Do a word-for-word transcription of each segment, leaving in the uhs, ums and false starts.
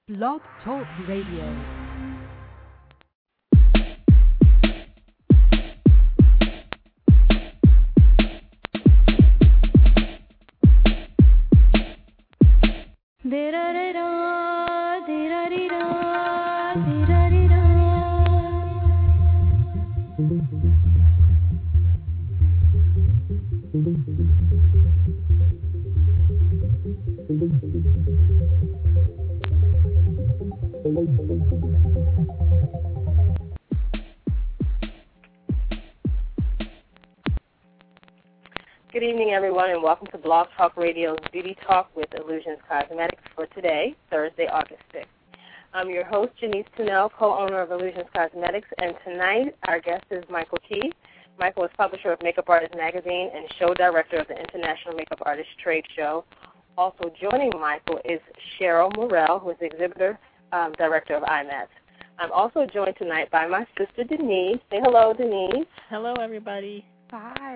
Blog Talk Radio. Good evening, everyone, and welcome to Blog Talk Radio's Beauty Talk with Illusions Cosmetics for today, Thursday, August sixth. I'm your host, Janice Tunnell, co-owner of Illusions Cosmetics, and tonight our guest is Michael Key. Michael is publisher of Makeup Artist Magazine and show director of the International Makeup Artist Trade Show. Also joining Michael is Cheryl Morrell, who is the exhibitor um, director of I M A T. I'm also joined tonight by my sister, Denise. Say hello, Denise. Hello, everybody. Hi.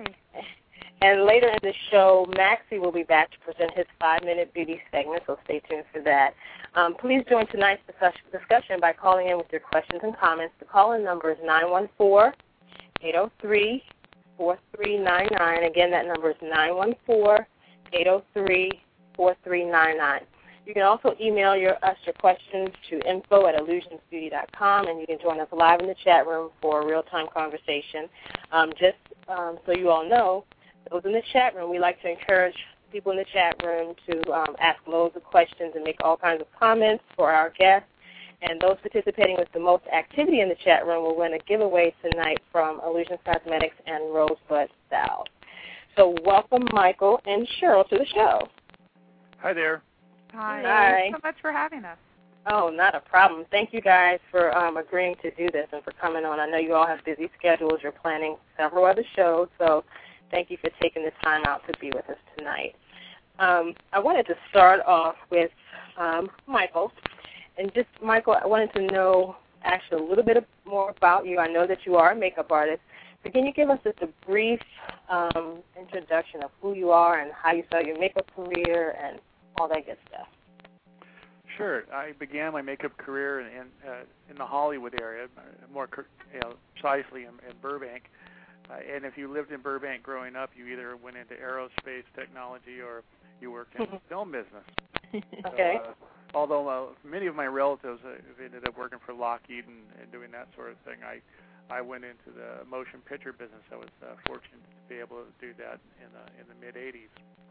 And later in the show, Maxie will be back to present his five-minute beauty segment, so stay tuned for that. Um, please join tonight's discussion by calling in with your questions and comments. The call-in number is nine one four, eight zero three, four three nine nine. Again, that number is nine one four, eight zero three, four three nine nine. You can also email your, us your questions to info at illusions beauty dot com, and you can join us live in the chat room for a real-time conversation. Um, just um, so you all know, those in the chat room, we like to encourage people in the chat room to um, ask loads of questions and make all kinds of comments for our guests. And those participating with the most activity in the chat room will win a giveaway tonight from Illusions Cosmetics and Rosebud Styles. So welcome, Michael and Cheryl, to the show. Hi there. Hi. Hi. Thanks so much for having us. Oh, not a problem. Thank you guys for um, agreeing to do this and for coming on. I know you all have busy schedules. You're planning several other shows, so thank you for taking this time out to be with us tonight. Um, I wanted to start off with um, Michael. And just, Michael, I wanted to know actually a little bit more about you. I know that you are a makeup artist, but can you give us just a brief um, introduction of who you are and how you started your makeup career and all that good stuff? Sure. I began my makeup career in in, uh, in the Hollywood area, more you know, precisely in, in Burbank. Uh, and if you lived in Burbank growing up, you either went into aerospace technology or you worked in the film business. Okay. So, uh, although uh, many of my relatives uh, have ended up working for Lockheed and, and doing that sort of thing, I I went into the motion picture business. I was uh, fortunate to be able to do that in the in the mid eighties.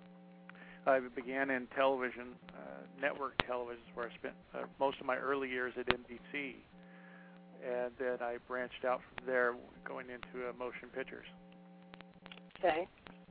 I began in television, uh, network television, where I spent uh, most of my early years at N B C. And then I branched out from there, going into uh, motion pictures. Okay.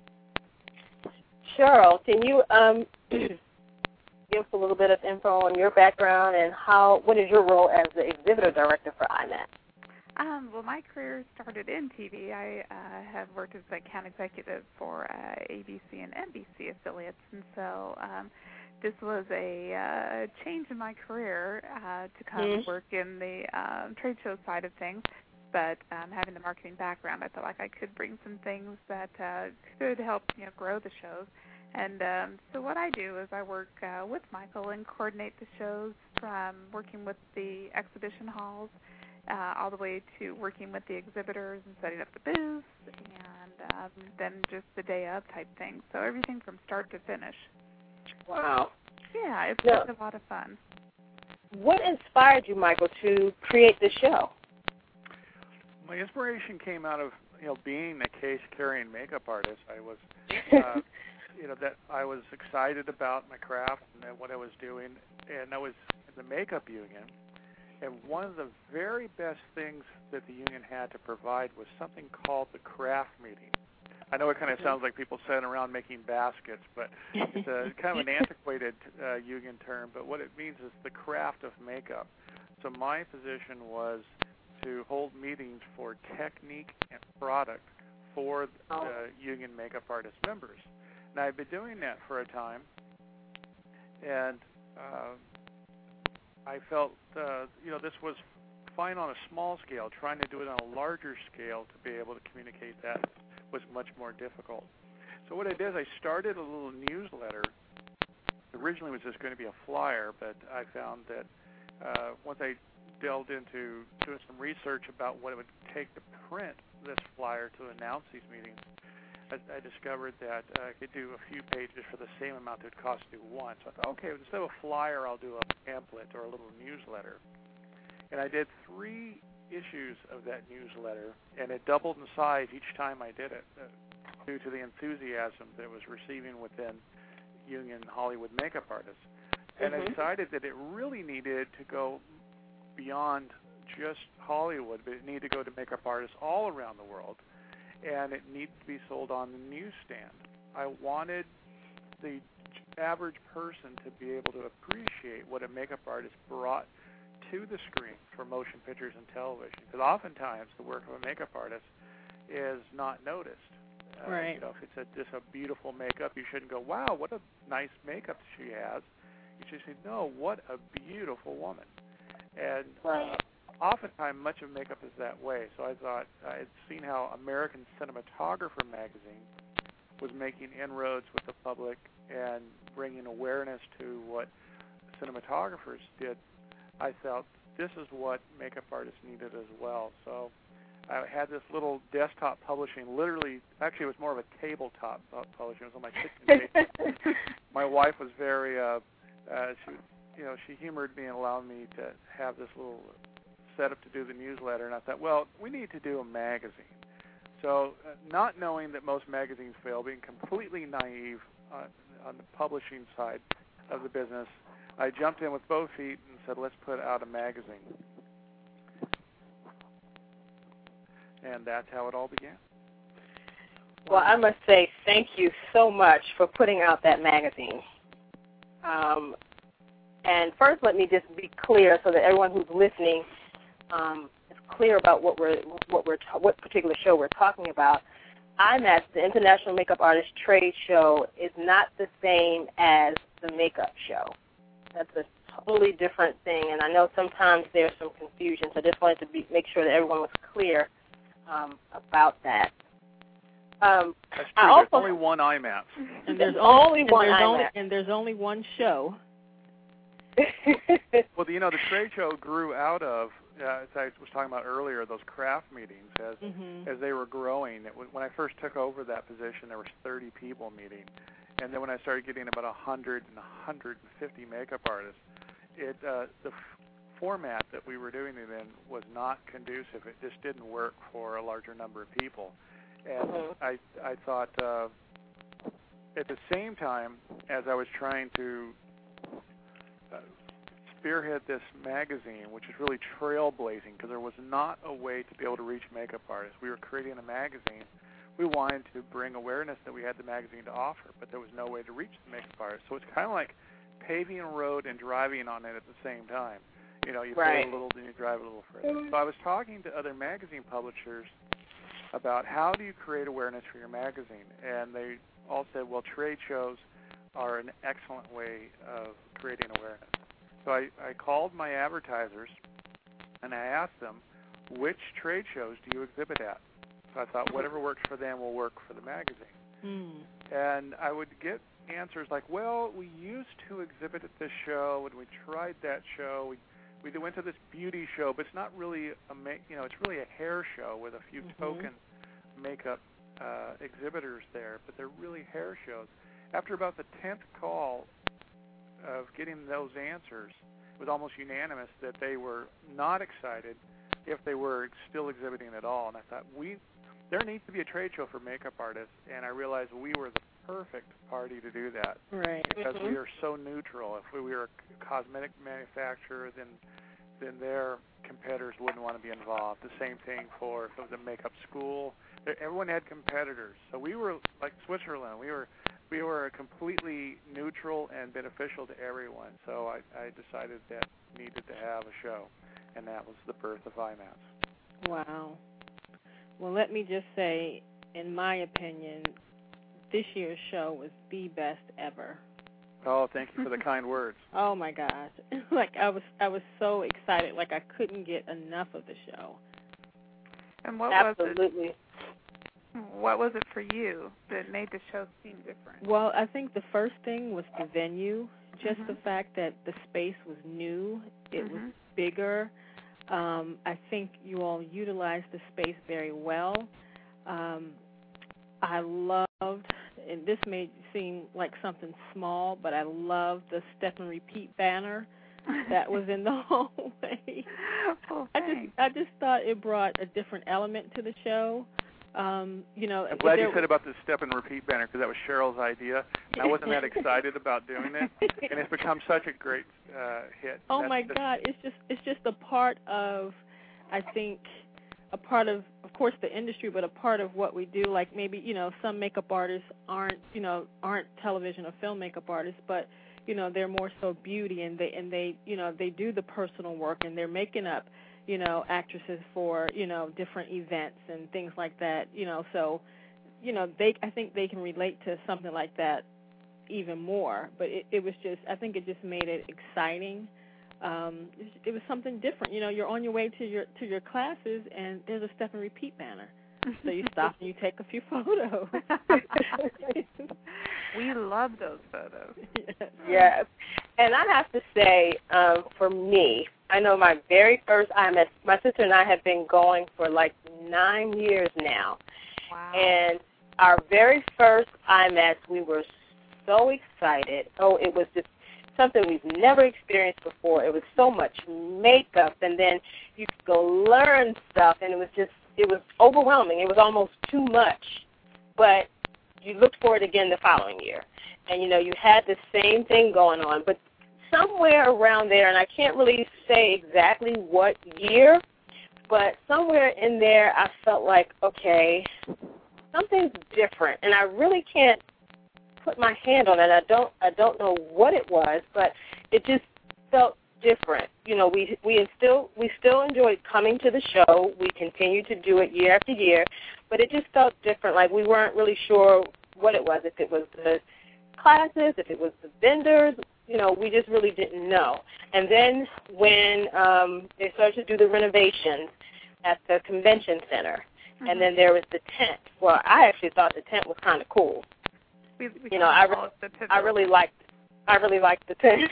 Cheryl, can you um, give us a little bit of info on your background and how? What is your role as the exhibitor director for I M A T? Um, well, my career started in T V. I uh, have worked as an account executive for uh, A B C and N B C affiliates, and so um, this was a uh, change in my career uh, to come mm-hmm. work in the um, trade show side of things. But um, having the marketing background, I felt like I could bring some things that uh, could help you know grow the shows. And um, so what I do is I work uh, with Michael and coordinate the shows, from working with the exhibition halls uh, all the way to working with the exhibitors and setting up the booths, and um, then just the day of type thing. So everything from start to finish. Wow. Yeah, it's now, a lot of fun. What inspired you, Michael, to create this show? My inspiration came out of you know being a case-carrying makeup artist. I was, uh, you know, that I was excited about my craft and what I was doing, and I was in the makeup union. And one of the very best things that the union had to provide was something called the craft meeting. I know it kind of sounds like people sitting around making baskets, but it's a kind of an antiquated uh, union term. But what it means is the craft of makeup. So my position was to hold meetings for technique and product for the union makeup artist members. And I've been doing that for a time, and uh, I felt, uh, you know, this was fine on a small scale. Trying to do it on a larger scale to be able to communicate that was much more difficult. So what I did is I started a little newsletter. Originally it was just going to be a flyer, but I found that uh, once I delved into doing some research about what it would take to print this flyer to announce these meetings, I, I discovered that uh, I could do a few pages for the same amount it would cost to do one. So I thought, okay, instead of a flyer, I'll do a pamphlet or a little newsletter. And I did three issues of that newsletter, and it doubled in size each time I did it uh, due to the enthusiasm that it was receiving within Union Hollywood makeup artists. And mm-hmm. I decided that it really needed to go beyond just Hollywood, but it needed to go to makeup artists all around the world, and it needed to be sold on the newsstand. I wanted the average person to be able to appreciate what a makeup artist brought to the screen for motion pictures and television, because oftentimes the work of a makeup artist is not noticed. Uh, right. You know, if it's a, just a beautiful makeup, you shouldn't go, wow, what a nice makeup she has. You should say, no, what a beautiful woman. And uh, oftentimes much of makeup is that way. So I thought I had seen how American Cinematographer magazine was making inroads with the public and bringing awareness to what cinematographers did. I felt this is what makeup artists needed as well. So I had this little desktop publishing, literally, actually it was more of a tabletop publishing. It was on my kitchen table. My wife was very, uh, uh, she, you know, she humored me and allowed me to have this little setup to do the newsletter. And I thought, well, we need to do a magazine. So uh, not knowing that most magazines fail, being completely naive on, on the publishing side of the business, I jumped in with both feet and said, let's put out a magazine. And that's how it all began. Well, I must say thank you so much for putting out that magazine. Um, and first, let me just be clear so that everyone who's listening um, is clear about what we're what we're what particular show we're talking about. I M A T, the International Makeup Artist Trade Show, is not the same as the makeup show. That's a totally different thing, and I know sometimes there's some confusion, so I just wanted to be, make sure that everyone was clear um, about that. Um, That's true. I also, there's only one I M A T. And there's only and one there's I M A T. only, and there's only one show. Well, you know, the trade show grew out of, uh, as I was talking about earlier, those craft meetings as mm-hmm. as they were growing. It, when I first took over that position, there was thirty people meeting. And then when I started getting about one hundred and one hundred fifty makeup artists, it uh, the f- format that we were doing it in was not conducive. It just didn't work for a larger number of people. And mm-hmm. I I thought uh, at the same time as I was trying to uh, spearhead this magazine, which is really trailblazing, because there was not a way to be able to reach makeup artists. We were creating a magazine. We wanted to bring awareness that we had the magazine to offer, but there was no way to reach the makeup artists. So it's kind of like paving a road and driving on it at the same time. You know, you right. pave a little, then you drive a little further. So I was talking to other magazine publishers about how do you create awareness for your magazine, and they all said, well, trade shows are an excellent way of creating awareness. So I, I called my advertisers, and I asked them, which trade shows do you exhibit at? So I thought whatever works for them will work for the magazine. Mm. And I would get answers like, well, we used to exhibit at this show, and we tried that show. We we went to this beauty show, but it's not really a ma- you know, it's really a hair show with a few mm-hmm. token makeup uh, exhibitors there, but they're really hair shows. After about the tenth call of getting those answers, it was almost unanimous that they were not excited if they were still exhibiting at all. And I thought, we there needs to be a trade show for makeup artists, and I realized we were the perfect party to do that. Right. Because mm-hmm. we are so neutral. If we were a cosmetic manufacturer, then then their competitors wouldn't want to be involved. The same thing for if it was a makeup school. Everyone had competitors. So we were like Switzerland. We were we were completely neutral and beneficial to everyone. So I, I decided that we needed to have a show, and that was the birth of I M A T. Wow. Well, let me just say, in my opinion, this year's show was the best ever. Oh, thank you for the kind words. Oh my gosh! Like I was, I was so excited. Like I couldn't get enough of the show. And what Absolutely. was it? What was it for you that made the show seem different? Well, I think the first thing was the venue. just mm-hmm. the fact that the space was new, it mm-hmm. was bigger. Um, I think you all utilized the space very well. Um, I loved, and this may seem like something small, but I loved the step and repeat banner that was in the hallway. Oh, I just, I just thought it brought a different element to the show. Um, you know, I'm glad you was, said about the step and repeat banner because that was Cheryl's idea. And I wasn't that excited about doing it, and it's become such a great uh, hit. Oh That's my the, God! It's just, it's just a part of, I think, a part of, of course, the industry, but a part of what we do. Like maybe, you know, some makeup artists aren't, you know, aren't television or film makeup artists, but you know, they're more so beauty, and they, and they, you know, they do the personal work, and they're making up, you know, actresses for, you know, different events and things like that, you know, so, you know, they, I think they can relate to something like that even more, but it, it was just, I think it just made it exciting. Um, it, it was something different, you know, you're on your way to your, to your classes, and there's a step and repeat banner, so you stop and you take a few photos. We love those photos. Yes. yes. And I have to say, um, for me, I know my very first I M S, my sister and I have been going for like nine years now. Wow. And our very first I M S, we were so excited. Oh, it was just something we've never experienced before. It was so much makeup, and then you could go learn stuff, and it was just, it was overwhelming. It was almost too much. But you looked for it again the following year. And, you know, you had the same thing going on. But somewhere around there, and I can't really say exactly what year, but somewhere in there I felt like, okay, something's different. And I really can't put my hand on it. I don't I don't know what it was, but it just felt different. You know, we we still we still enjoyed coming to the show. We continued to do it year after year, but it just felt different. Like we weren't really sure what it was, if it was the classes, if it was the vendors. You know, we just really didn't know. And then when um, they started to do the renovations at the convention center, mm-hmm. and then there was the tent. Well, I actually thought the tent was kind of cool. We, we you know, I, re- I really liked I really liked the tent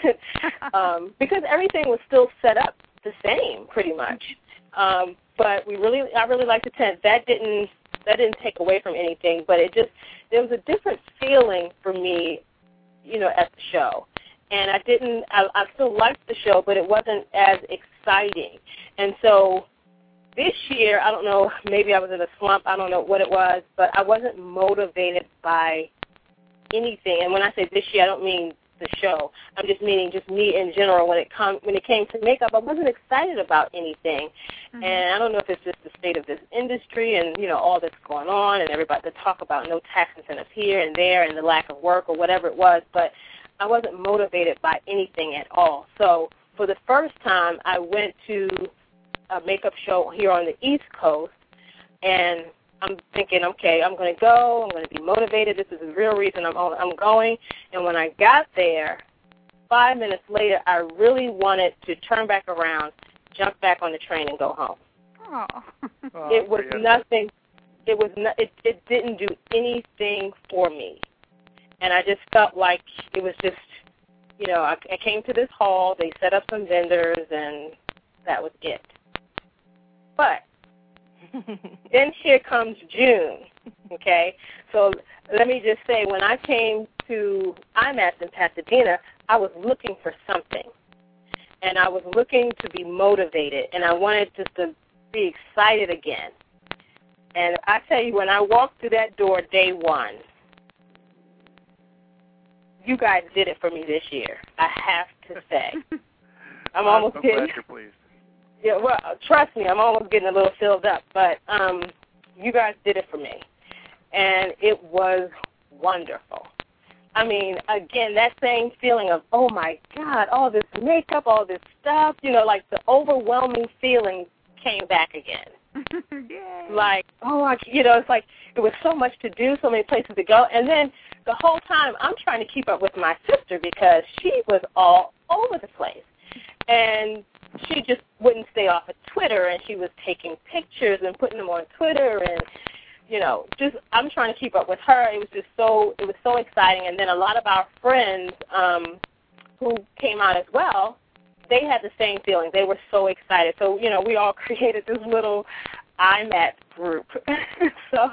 um, because everything was still set up the same, pretty much. Um, but we really, I really liked the tent. That didn't that didn't take away from anything, but it just there was a different feeling for me, you know, at the show. And I didn't, I, I still liked the show, but it wasn't as exciting. And so this year, I don't know, maybe I was in a slump, I don't know what it was, but I wasn't motivated by anything. And when I say this year, I don't mean the show. I'm just meaning just me in general. When it come, when it came to makeup, I wasn't excited about anything. Mm-hmm. And I don't know if it's just the state of this industry and, you know, all that's going on and everybody to talk about no tax incentives here and there and the lack of work or whatever it was, but I wasn't motivated by anything at all. So for the first time, I went to a makeup show here on the East Coast, and I'm thinking, okay, I'm going to go. I'm going to be motivated. This is the real reason I'm I'm going. And when I got there, five minutes later, I really wanted to turn back around, jump back on the train, and go home. Oh. It was nothing. It was no, it. It didn't do anything for me. And I just felt like it was just, you know, I, I came to this hall, they set up some vendors, and that was it. But then here comes June, okay? So let me just say, when I came to I M A S in Pasadena, I was looking for something. And I was looking to be motivated, and I wanted just to be excited again. And I tell you, when I walked through that door day one, you guys did it for me this year, I have to say. I'm almost I'm getting. glad you're pleased. Yeah, well, trust me, I'm almost getting a little filled up. But um, you guys did it for me, and it was wonderful. I mean, again, that same feeling of, oh my God, all this makeup, all this stuff. You know, like the overwhelming feeling came back again. Yay. Like, oh, I, you know, it's like it was so much to do, so many places to go, and then the whole time I'm trying to keep up with my sister because she was all over the place. And she just wouldn't stay off of Twitter, and she was taking pictures and putting them on Twitter, and, you know, just I'm trying to keep up with her. It was just so, it was so exciting. And then a lot of our friends um, who came out as well, they had the same feeling. They were so excited. So, you know, we all created this little I M A T group. So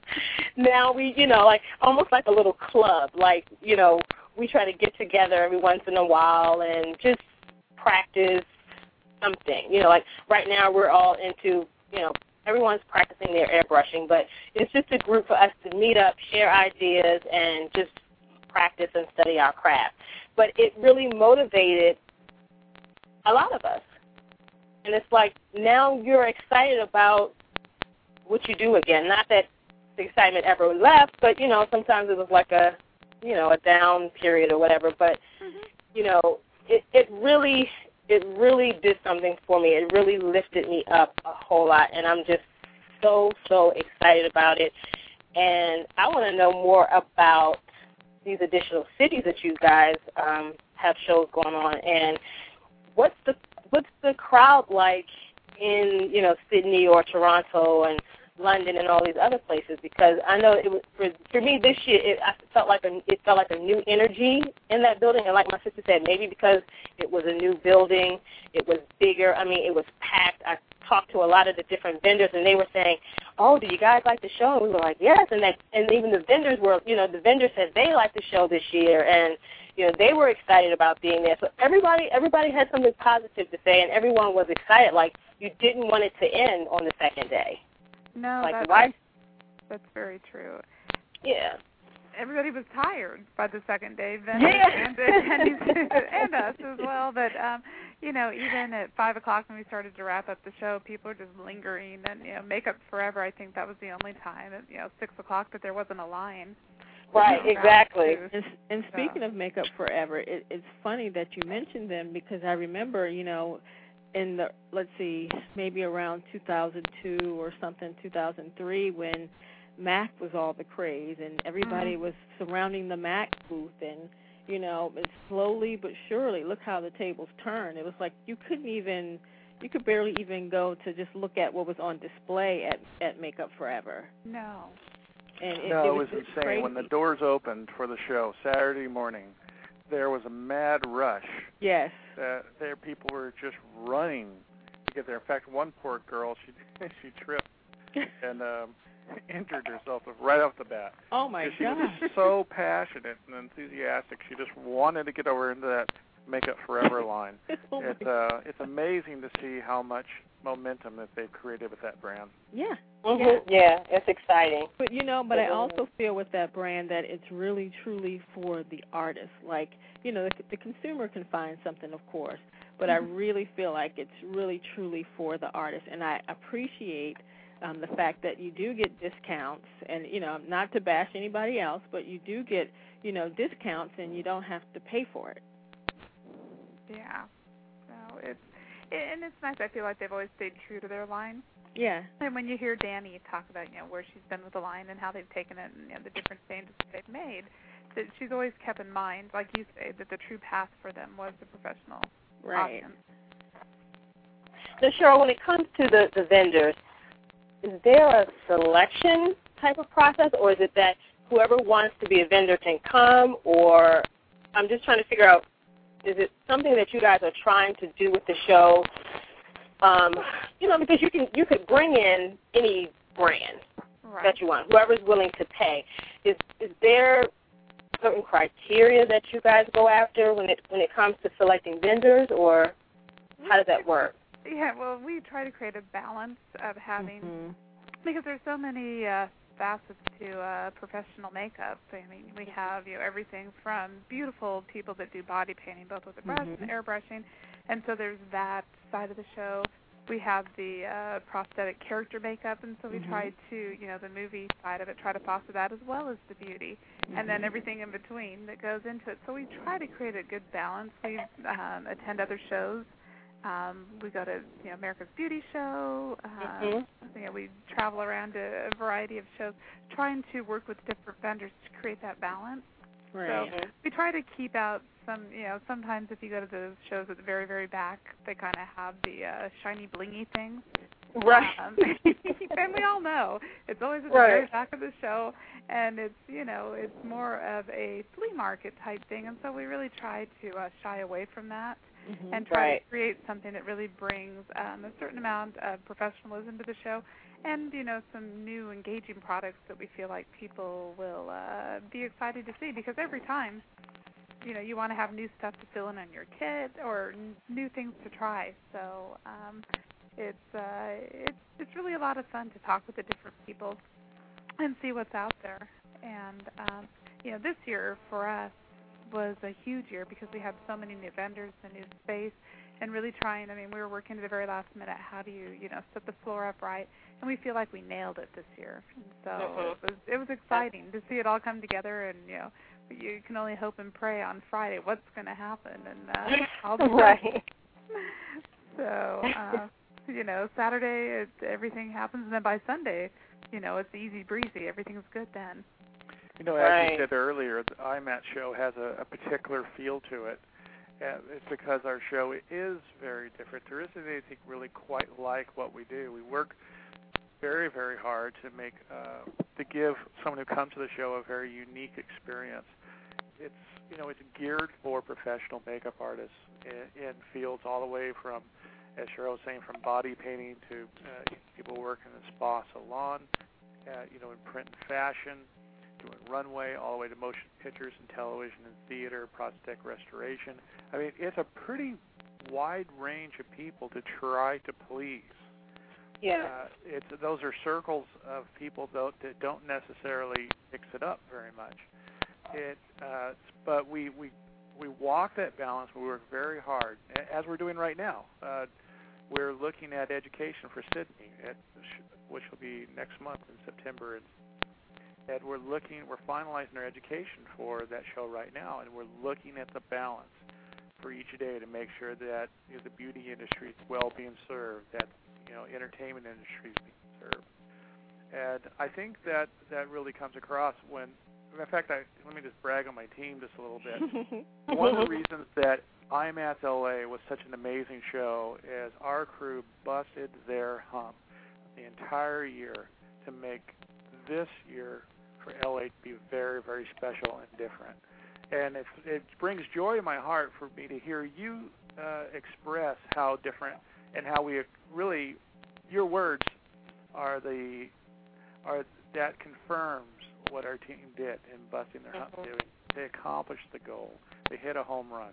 now we, you know, like almost like a little club. Like, you know, we try to get together every once in a while and just practice something. You know, like right now we're all into, you know, everyone's practicing their airbrushing, but it's just a group for us to meet up, share ideas, and just practice and study our craft. But it really motivated a lot of us. And it's like now you're excited about what you do again. Not that the excitement ever left, but, you know, sometimes it was like a, you know, a down period or whatever. But, mm-hmm. you know, it, it really it really did something for me. It really lifted me up a whole lot, and I'm just so, so excited about it. And I want to know more about these additional cities that you guys um, have shows going on, and what's the what's the crowd like in, you know, Sydney or Toronto and London and all these other places? Because I know it was for, for me this year. It I felt like a it felt like a new energy in that building, and like my sister said, maybe because it was a new building, it was bigger. I mean, it was packed. I talked to a lot of the different vendors, and they were saying, "Oh, do you guys like the show?" And we were like, "Yes." And that, and even the vendors were, you know, the vendors said they liked the show this year, and you know, they were excited about being there. So everybody, everybody had something positive to say, and everyone was excited. Like you didn't want it to end on the second day. No, like, that's, why? that's very true. Yeah. Everybody was tired by the second day, vendors yeah. and, and, and us as well. But, um, you know, even at five o'clock when we started to wrap up the show, people were just lingering. And, you know, Makeup Forever, I think that was the only time at, you know, six o'clock that there wasn't a line. Right, exactly. And, and speaking of Makeup Forever, it, it's funny that you mentioned them because I remember, you know, in the, let's see, maybe around two thousand two or something, two thousand three, when MAC was all the craze and everybody mm-hmm. was surrounding the MAC booth, and, you know, and slowly but surely, look how the tables turned. It was like you couldn't even, you could barely even go to just look at what was on display at, at Makeup Forever. No. And it, no, it was, it was insane. Crazy. When the doors opened for the show Saturday morning, there was a mad rush. Yes. Uh, there, people were just running to get there. In fact, one poor girl, she she tripped and um, injured herself right off the bat. Oh my she God! She was so passionate and enthusiastic. She just wanted to get over into that Makeup Forever line. oh it's uh, it's amazing to see how much momentum that they've created with that brand. Yeah. Mm-hmm. Yeah. Yeah, it's exciting. But, you know, but I also feel with that brand that it's really, truly for the artist. Like, you know, the, the consumer can find something, of course, but mm-hmm. I really feel like it's really, truly for the artist. And I appreciate um, the fact that you do get discounts, and, you know, not to bash anybody else, but you do get, you know, discounts and you don't have to pay for it. Yeah. No, it's, and it's nice. I feel like they've always stayed true to their line. Yeah. And when you hear Danny talk about, you know, where she's been with the line and how they've taken it and, you know, the different changes that they've made, that she's always kept in mind, like you say, that the true path for them was the professional right. option. So, Cheryl, when it comes to the, the vendors, is there a selection type of process, or is it that whoever wants to be a vendor can come, or I'm just trying to figure out, is it something that you guys are trying to do with the show? Um, you know, because you can you could bring in any brand right. that you want, whoever's willing to pay. Is is there certain criteria that you guys go after when it when it comes to selecting vendors, or how does that work? Yeah, well, we try to create a balance of having mm-hmm. because there's so many uh, facets to uh, professional makeup. I mean, we have, you know, everything from beautiful people that do body painting, both with the brush mm-hmm. and airbrushing, and so there's that side of the show. We have the uh, prosthetic character makeup, and so we mm-hmm. try to, you know, the movie side of it, try to foster that as well as the beauty, mm-hmm. and then everything in between that goes into it. So we try to create a good balance. We um, attend other shows. Um, we go to, you know, America's Beauty Show. Uh, mm-hmm. you know, we travel around to a variety of shows, trying to work with different vendors to create that balance. Right. So we try to keep out some, you know, sometimes if you go to the shows at the very, very back, they kind of have the uh, shiny, blingy things. Right. Um, and we all know it's always at the right. very back of the show, and it's, you know, it's more of a flea market type thing, and so we really try to uh, shy away from that mm-hmm. and try right. to create something that really brings um, a certain amount of professionalism to the show, and, you know, some new engaging products that we feel like people will uh, be excited to see, because every time, you know, you want to have new stuff to fill in on your kit or n- new things to try. So um, it's uh, it's it's really a lot of fun to talk with the different people and see what's out there. And um, you know, this year for us was a huge year because we had so many new vendors, a new space, and really trying. I mean, we were working to the very last minute. How do you you know set the floor up right? And we feel like we nailed it this year. And so mm-hmm. it was it was exciting to see it all come together, and you know. You can only hope and pray on Friday what's going to happen, and uh, I'll be right. So, uh, you know, Saturday it, everything happens, and then by Sunday, you know, it's easy breezy. Everything's good then. You know, as right. you said earlier, the I M A T show has a, a particular feel to it. And it's because our show is very different. There isn't anything really quite like what we do. We work very, very hard to make uh, to give someone who comes to the show a very unique experience. It's you know it's geared for professional makeup artists in, in fields all the way from, as Cheryl was saying, from body painting to uh, people working in a spa salon, uh, you know, in print and fashion, doing runway, all the way to motion pictures and television and theater, prosthetic restoration. I mean, it's a pretty wide range of people to try to please. Yeah, uh, it's those are circles of people though, that don't necessarily mix it up very much. It, uh, but we, we we walk that balance. We work very hard, as we're doing right now. Uh, we're looking at education for Sydney, at, which will be next month in September, and, and we're looking. We're finalizing our education for that show right now, and we're looking at the balance for each day to make sure that you know, the beauty industry is well being served, that you know, entertainment industry is being served. And I think that that really comes across when, in fact, I, let me just brag on my team just a little bit. One of the reasons that I M A T L A was such an amazing show is our crew busted their hump the entire year to make this year for L A to be very, very special and different. And it, it brings joy in my heart for me to hear you uh, express how different and how we really, your words are the, are that confirms what our team did in busting their hump. Mm-hmm. They, they accomplished the goal. They hit a home run.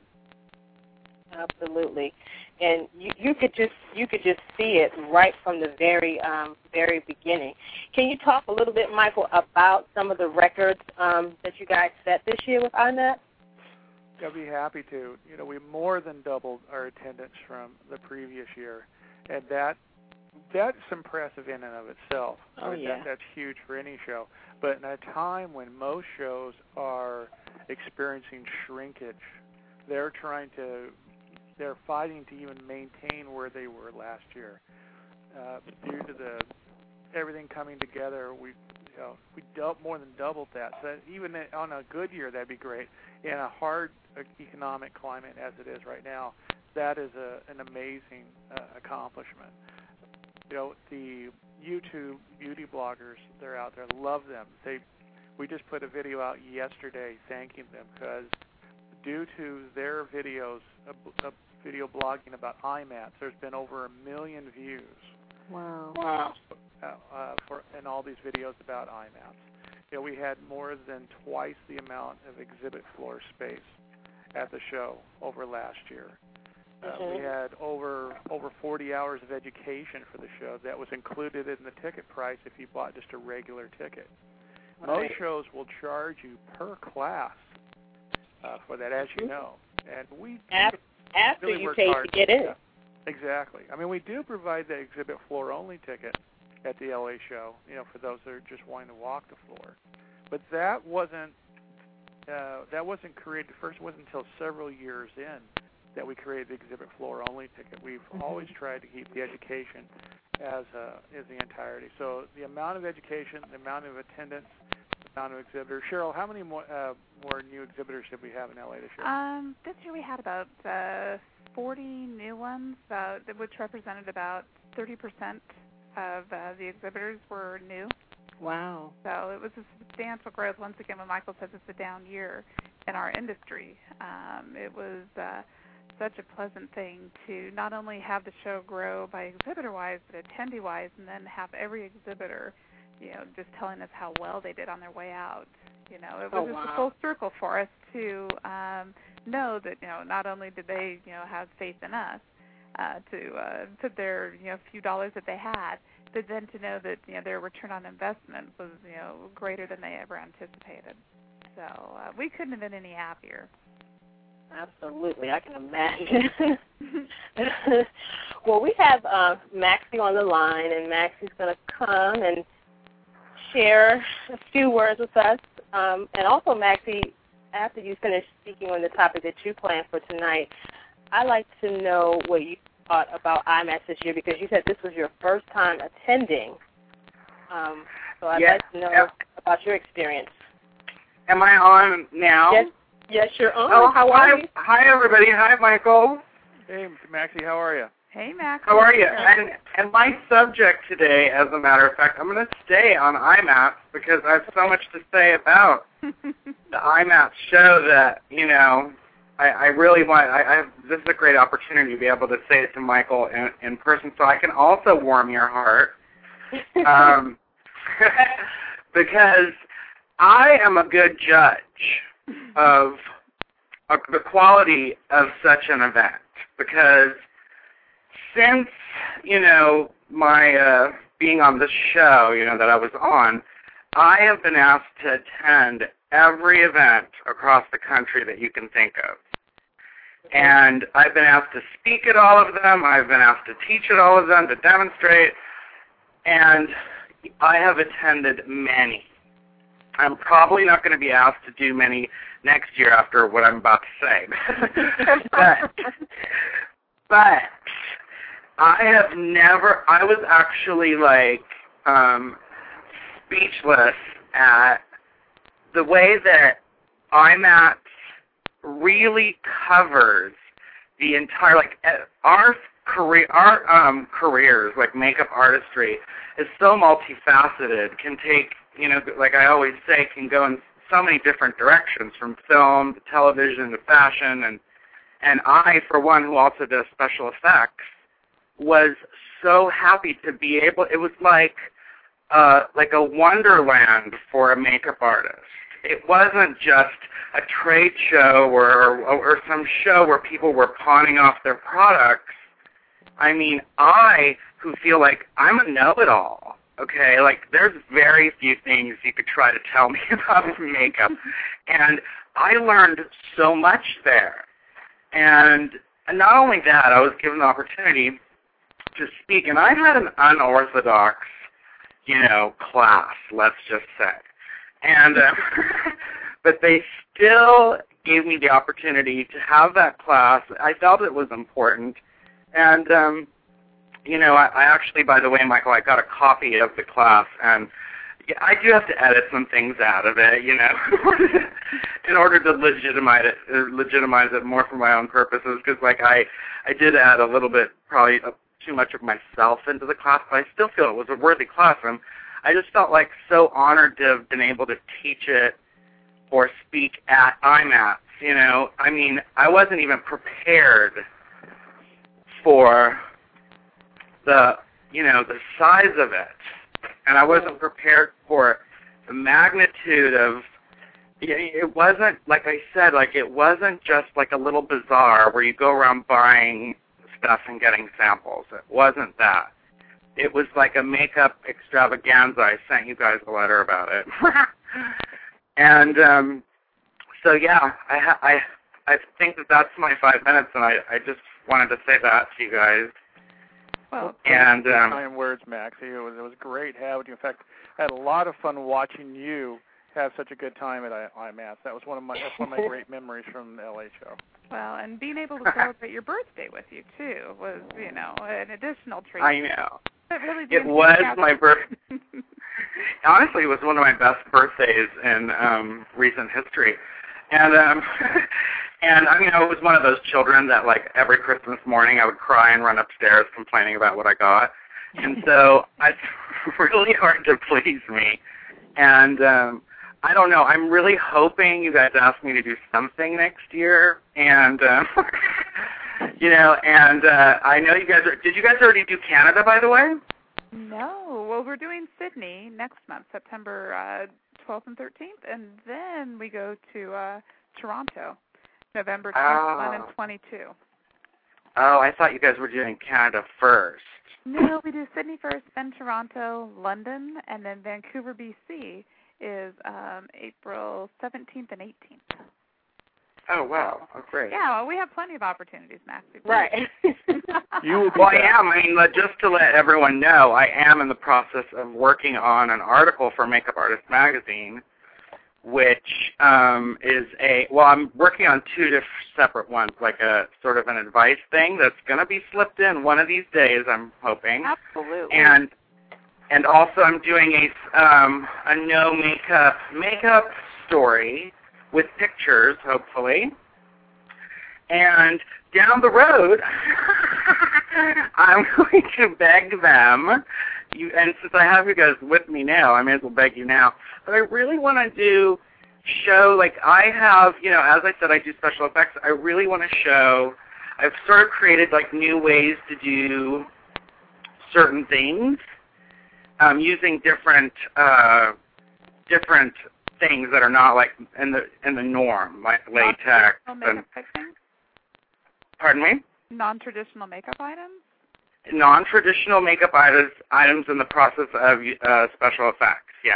Absolutely, and you, you could just you could just see it right from the very um, very beginning. Can you talk a little bit, Michael, about some of the records um, that you guys set this year with I M A T? I'd be happy to. You know, we more than doubled our attendance from the previous year, and that that's impressive in and of itself. Oh, I mean, yeah. That, that's huge for any show. But in a time when most shows are experiencing shrinkage, they're trying to, they're fighting to even maintain where they were last year. Uh, due to the everything coming together, we, you know, we dou- more than doubled that. So that even on a good year, that'd be great. In a hard economic climate as it is right now, that is a, an amazing uh, accomplishment. You know, the YouTube beauty bloggers, they're out there. Love them. They, we just put a video out yesterday thanking them because due to their videos, a, a video blogging about I M A T, there's been over a million views. Wow. Wow. Uh, uh, for in all these videos about I M A Ts. You know, we had more than twice the amount of exhibit floor space at the show over last year. Uh, mm-hmm. We had over over forty hours of education for the show that was included in the ticket price if you bought just a regular ticket. Right. Most shows will charge you per class uh, for that, as you know. And we after, after really you work pay hard to get in. that. Exactly. I mean, we do provide the exhibit floor only ticket at the L A show, you know, for those that are just wanting to walk the floor. But that wasn't uh, that wasn't created. First, it wasn't until several years in that we created the exhibit floor only ticket. We've mm-hmm. always tried to keep the education as uh, as the entirety. So the amount of education, the amount of attendance, the amount of exhibitors. Cheryl, how many more uh, more new exhibitors did we have in L A this year? Um, this year we had about uh, forty new ones, uh, which represented about thirty percent of uh, the exhibitors were new. Wow. So it was a substantial growth. Once again, when Michael says it's a down year in our industry, um, it was uh, such a pleasant thing to not only have the show grow by exhibitor-wise, but attendee-wise, and then have every exhibitor, you know, just telling us how well they did on their way out. You know, it was Oh, just wow. a full circle for us to um, know that, you know, not only did they, you know, have faith in us uh, to uh, put their, you know, few dollars that they had, but then to know that, you know, their return on investment was, you know, greater than they ever anticipated. So uh, we couldn't have been any happier. Absolutely, I can imagine. Well, we have uh, Maxie on the line, and Maxie's going to come and share a few words with us. Um, and also, Maxie, after you finish speaking on the topic that you planned for tonight, I'd like to know what you thought about IMATS this year, because you said this was your first time attending. Um, so I'd yes. like to know Yes. about your experience. Am I on now? Yes, yes, you're on. Oh, how hi, are you? hi, everybody. Hi, Michael. Hey, Maxie, how are you? Hey, Max. How are you? And, and my subject today, as a matter of fact, I'm going to stay on IMATS because I have so much to say about the IMATS show that, you know, I, I really want, I, I have, this is a great opportunity to be able to say it to Michael in, in person so I can also warm your heart. Um, because I am a good judge of, of the quality of such an event, because since, you know, my uh, being on this show, you know, that I was on, I have been asked to attend every event across the country that you can think of. And I've been asked to speak at all of them. I've been asked to teach at all of them, to demonstrate. And I have attended many. I'm probably not going to be asked to do many next year after what I'm about to say. but, but I have never, I was actually like um, speechless at the way that IMATS really covers the entire, like our career, our um, careers, like makeup artistry, is so multifaceted, can take, you know, like I always say, can go in so many different directions, from film to television to fashion, and and I, for one, who also does special effects, was so happy to be able, it was like uh, like a wonderland for a makeup artist. It wasn't just a trade show or, or some show where people were pawning off their products. I mean, I, who feel like I'm a know-it-all, okay, like there's very few things you could try to tell me about makeup. And I learned so much there. And not only that, I was given the opportunity to speak, and I had an unorthodox, you know, class, let's just say. And uh, but they still gave me the opportunity to have that class. I felt it was important. And, um, you know, I, I actually, by the way, Michael, I got a copy of the class, and yeah, I do have to edit some things out of it, you know, in order to legitimize it, legitimize it more for my own purposes, because, like, I, I did add a little bit, probably too much of myself into the class, but I still feel it was a worthy classroom. I just felt like so honored to have been able to teach it or speak at IMATS, you know. I mean, I wasn't even prepared for the, you know, the size of it. And I wasn't prepared for the magnitude of, it wasn't, like I said, like it wasn't just like a little bazaar where you go around buying stuff and getting samples. It wasn't that. It was like a makeup extravaganza. I sent you guys a letter about it. and um, so, yeah, I, ha- I I think that that's my five minutes, and I, I just wanted to say that to you guys. Well, and um, kind words, Maxie. It was it was great having you. In fact, I had a lot of fun watching you have such a good time at IMATS. That was one of my that's one of my great memories from the L A show. Well, and being able to celebrate your birthday with you too was, you know, an additional treat. I know. It, really it was my birthday. Honestly, it was one of my best birthdays in um, recent history. And um, and I mean, I was one of those children that, like, every Christmas morning I would cry and run upstairs complaining about what I got. And so it's really hard to please me. And um, I don't know. I'm really hoping you guys ask me to do something next year. And, uh, you know, and uh, I know you guys are, did you guys already do Canada, by the way? No. Well, we're doing Sydney next month, September uh, twelfth and thirteenth, and then we go to uh, Toronto, November twenty-one oh. and twenty-two. Oh, I thought you guys were doing Canada first. No, we do Sydney first, then Toronto, London, and then Vancouver, B C is um, April seventeenth and eighteenth. Oh, wow. Oh, great. Yeah, well, we have plenty of opportunities, Max. Right. You will be Well, I back. am. I mean, uh, just to let everyone know, I am in the process of working on an article for Makeup Artist Magazine, which um, is a, well, I'm working on two different separate ones, like a sort of an advice thing that's going to be slipped in one of these days, I'm hoping. Absolutely. And and also I'm doing a, um, a no makeup makeup story with pictures, hopefully. And down the road, I'm going to beg them, you, and since I have you guys with me now, I may as well beg you now, but I really want to do show, like I have, you know, as I said, I do special effects. I really want to show, I've sort of created like new ways to do certain things um, using different, uh, different things that are not like in the in the norm, like latex and. Pardon me? Non-traditional makeup items? Non-traditional makeup items items in the process of uh, special effects, yes.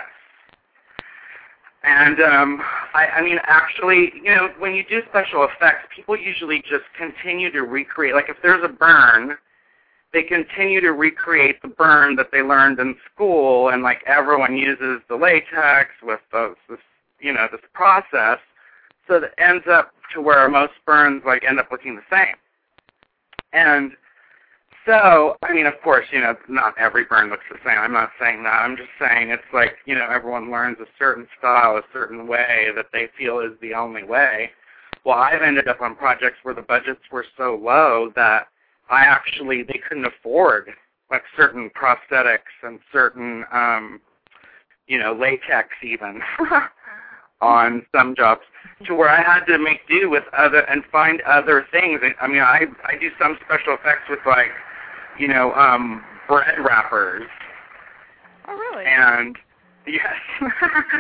And um, I, I mean, actually, you know, when you do special effects, people usually just continue to recreate. Like if there's a burn, they continue to recreate the burn that they learned in school, and like everyone uses the latex with those, this, you know, this process, so that ends up to where most burns like end up looking the same. And so, I mean, of course, you know, not every burn looks the same. I'm not saying that. I'm just saying it's like, you know, everyone learns a certain style, a certain way that they feel is the only way. Well, I've ended up on projects where the budgets were so low that I actually, they couldn't afford like certain prosthetics and certain, um, you know, latex even on some jobs, to where I had to make do with other and find other things. I mean, I I do some special effects with like, you know, um, bread wrappers. Oh, really? And yes,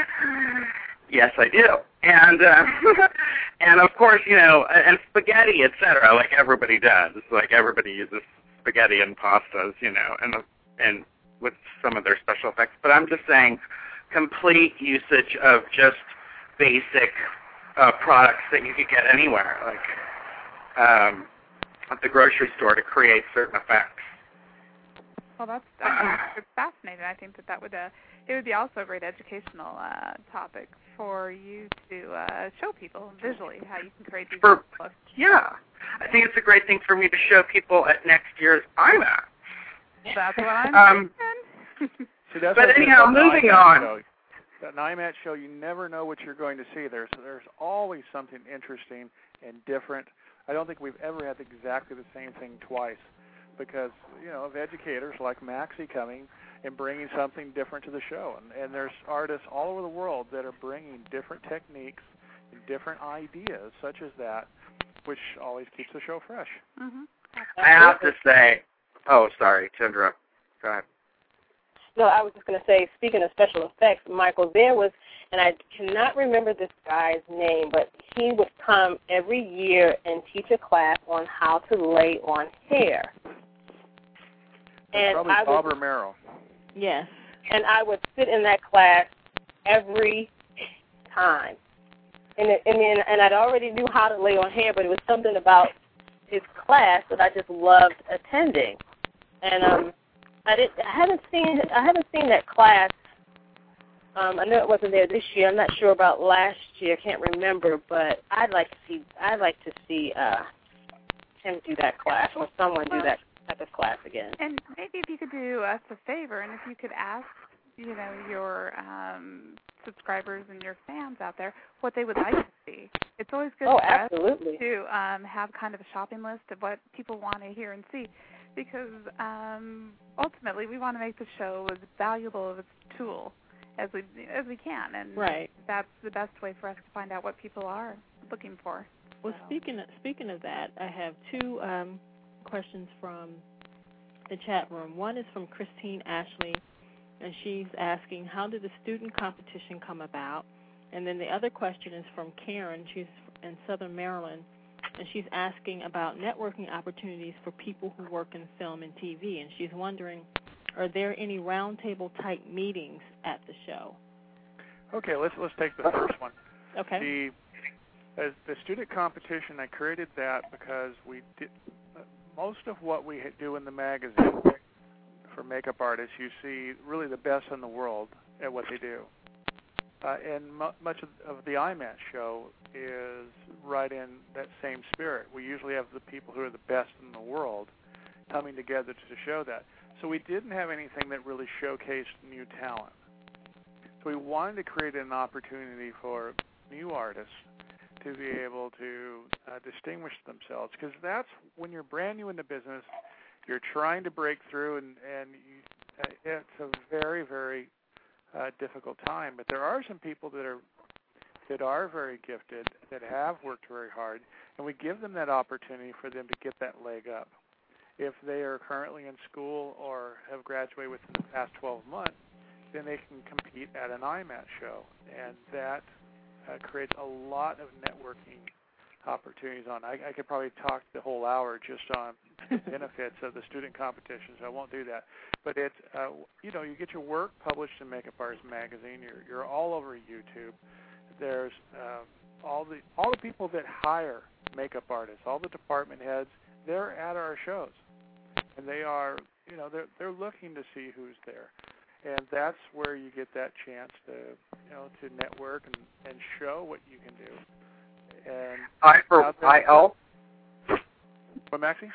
yes, I do. And uh, and of course, you know, and spaghetti, et cetera. Like everybody does. Like everybody uses spaghetti and pastas, you know, and and with some of their special effects. But I'm just saying, complete usage of just basic uh, products that you could get anywhere, like um, at the grocery store, to create certain effects. Well, that's, that's it's fascinating. I think that that would uh, it would be also a great educational uh, topic for you to uh, show people visually how you can create these for, looks. Yeah, I think it's a great thing for me to show people at next year's I MAX. That's what I'm um, thinking. See, that's but what anyhow, an moving I MAX on. Show. At an I MAX show, you never know what you're going to see. There's there's always something interesting and different. I don't think we've ever had exactly the same thing twice, because, you know, of educators like Maxie coming and bringing something different to the show. And, and there's artists all over the world that are bringing different techniques and different ideas such as that, which always keeps the show fresh. Mm-hmm. I have to say, oh, sorry to interrupt. Go ahead. No, I was just going to say, speaking of special effects, Michael, there was, and I cannot remember this guy's name, but he would come every year and teach a class on how to lay on hair. And Probably I Bob would, Romero. Yes. And I would sit in that class every time. And, it, and, then, and I'd already knew how to lay on hair, but it was something about his class that I just loved attending. And um, I did. I haven't seen. I haven't seen that class. Um, I know it wasn't there this year. I'm not sure about last year. I can't remember. But I'd like to see. I'd like to see uh, him do that class, or someone do that type of class again. And maybe if you could do us a favor, and if you could ask, you know, your um, subscribers and your fans out there what they would like to see. It's always good oh, for us absolutely. to um, have kind of a shopping list of what people want to hear and see. because um, ultimately we want to make the show as valuable of its tool as we as we can, and right. that's the best way for us to find out what people are looking for. Well, so. speaking of, speaking of that, I have two um, questions from the chat room. One is from Christine Ashley, and she's asking, how did the student competition come about? And then the other question is from Karen. She's in Southern Maryland, and she's asking about networking opportunities for people who work in film and T V, and she's wondering, are there any roundtable type meetings at the show? Okay, let's let's take the first one. Okay. The as the student competition, I created that because we did uh, most of what we do in the magazine for makeup artists. You see really the best in the world at what they do, uh, and mu- much of, of the I M A T show is right in that same spirit. We usually have the people who are the best in the world coming together to show that. So we didn't have anything that really showcased new talent. So we wanted to create an opportunity for new artists to be able to uh, distinguish themselves, because that's when you're brand new in the business, you're trying to break through, and, and you, uh, it's a very, very uh, difficult time. But there are some people that are that are very gifted, that have worked very hard, and we give them that opportunity for them to get that leg up. If they are currently in school or have graduated within the past twelve months, then they can compete at an I M A T show, and that uh, creates a lot of networking opportunities on. I, I could probably talk the whole hour just on the benefits of the student competitions. I won't do that. But it's, uh, you know, you get your work published in Makeup Artist Magazine. You're, you're all over YouTube. There's uh, all the all the people that hire makeup artists, all the department heads, they're at our shows. And they are, you know, they're they're looking to see who's there, and that's where you get that chance to, you know, to network and, and show what you can do. And I for I oh, what, Maxie?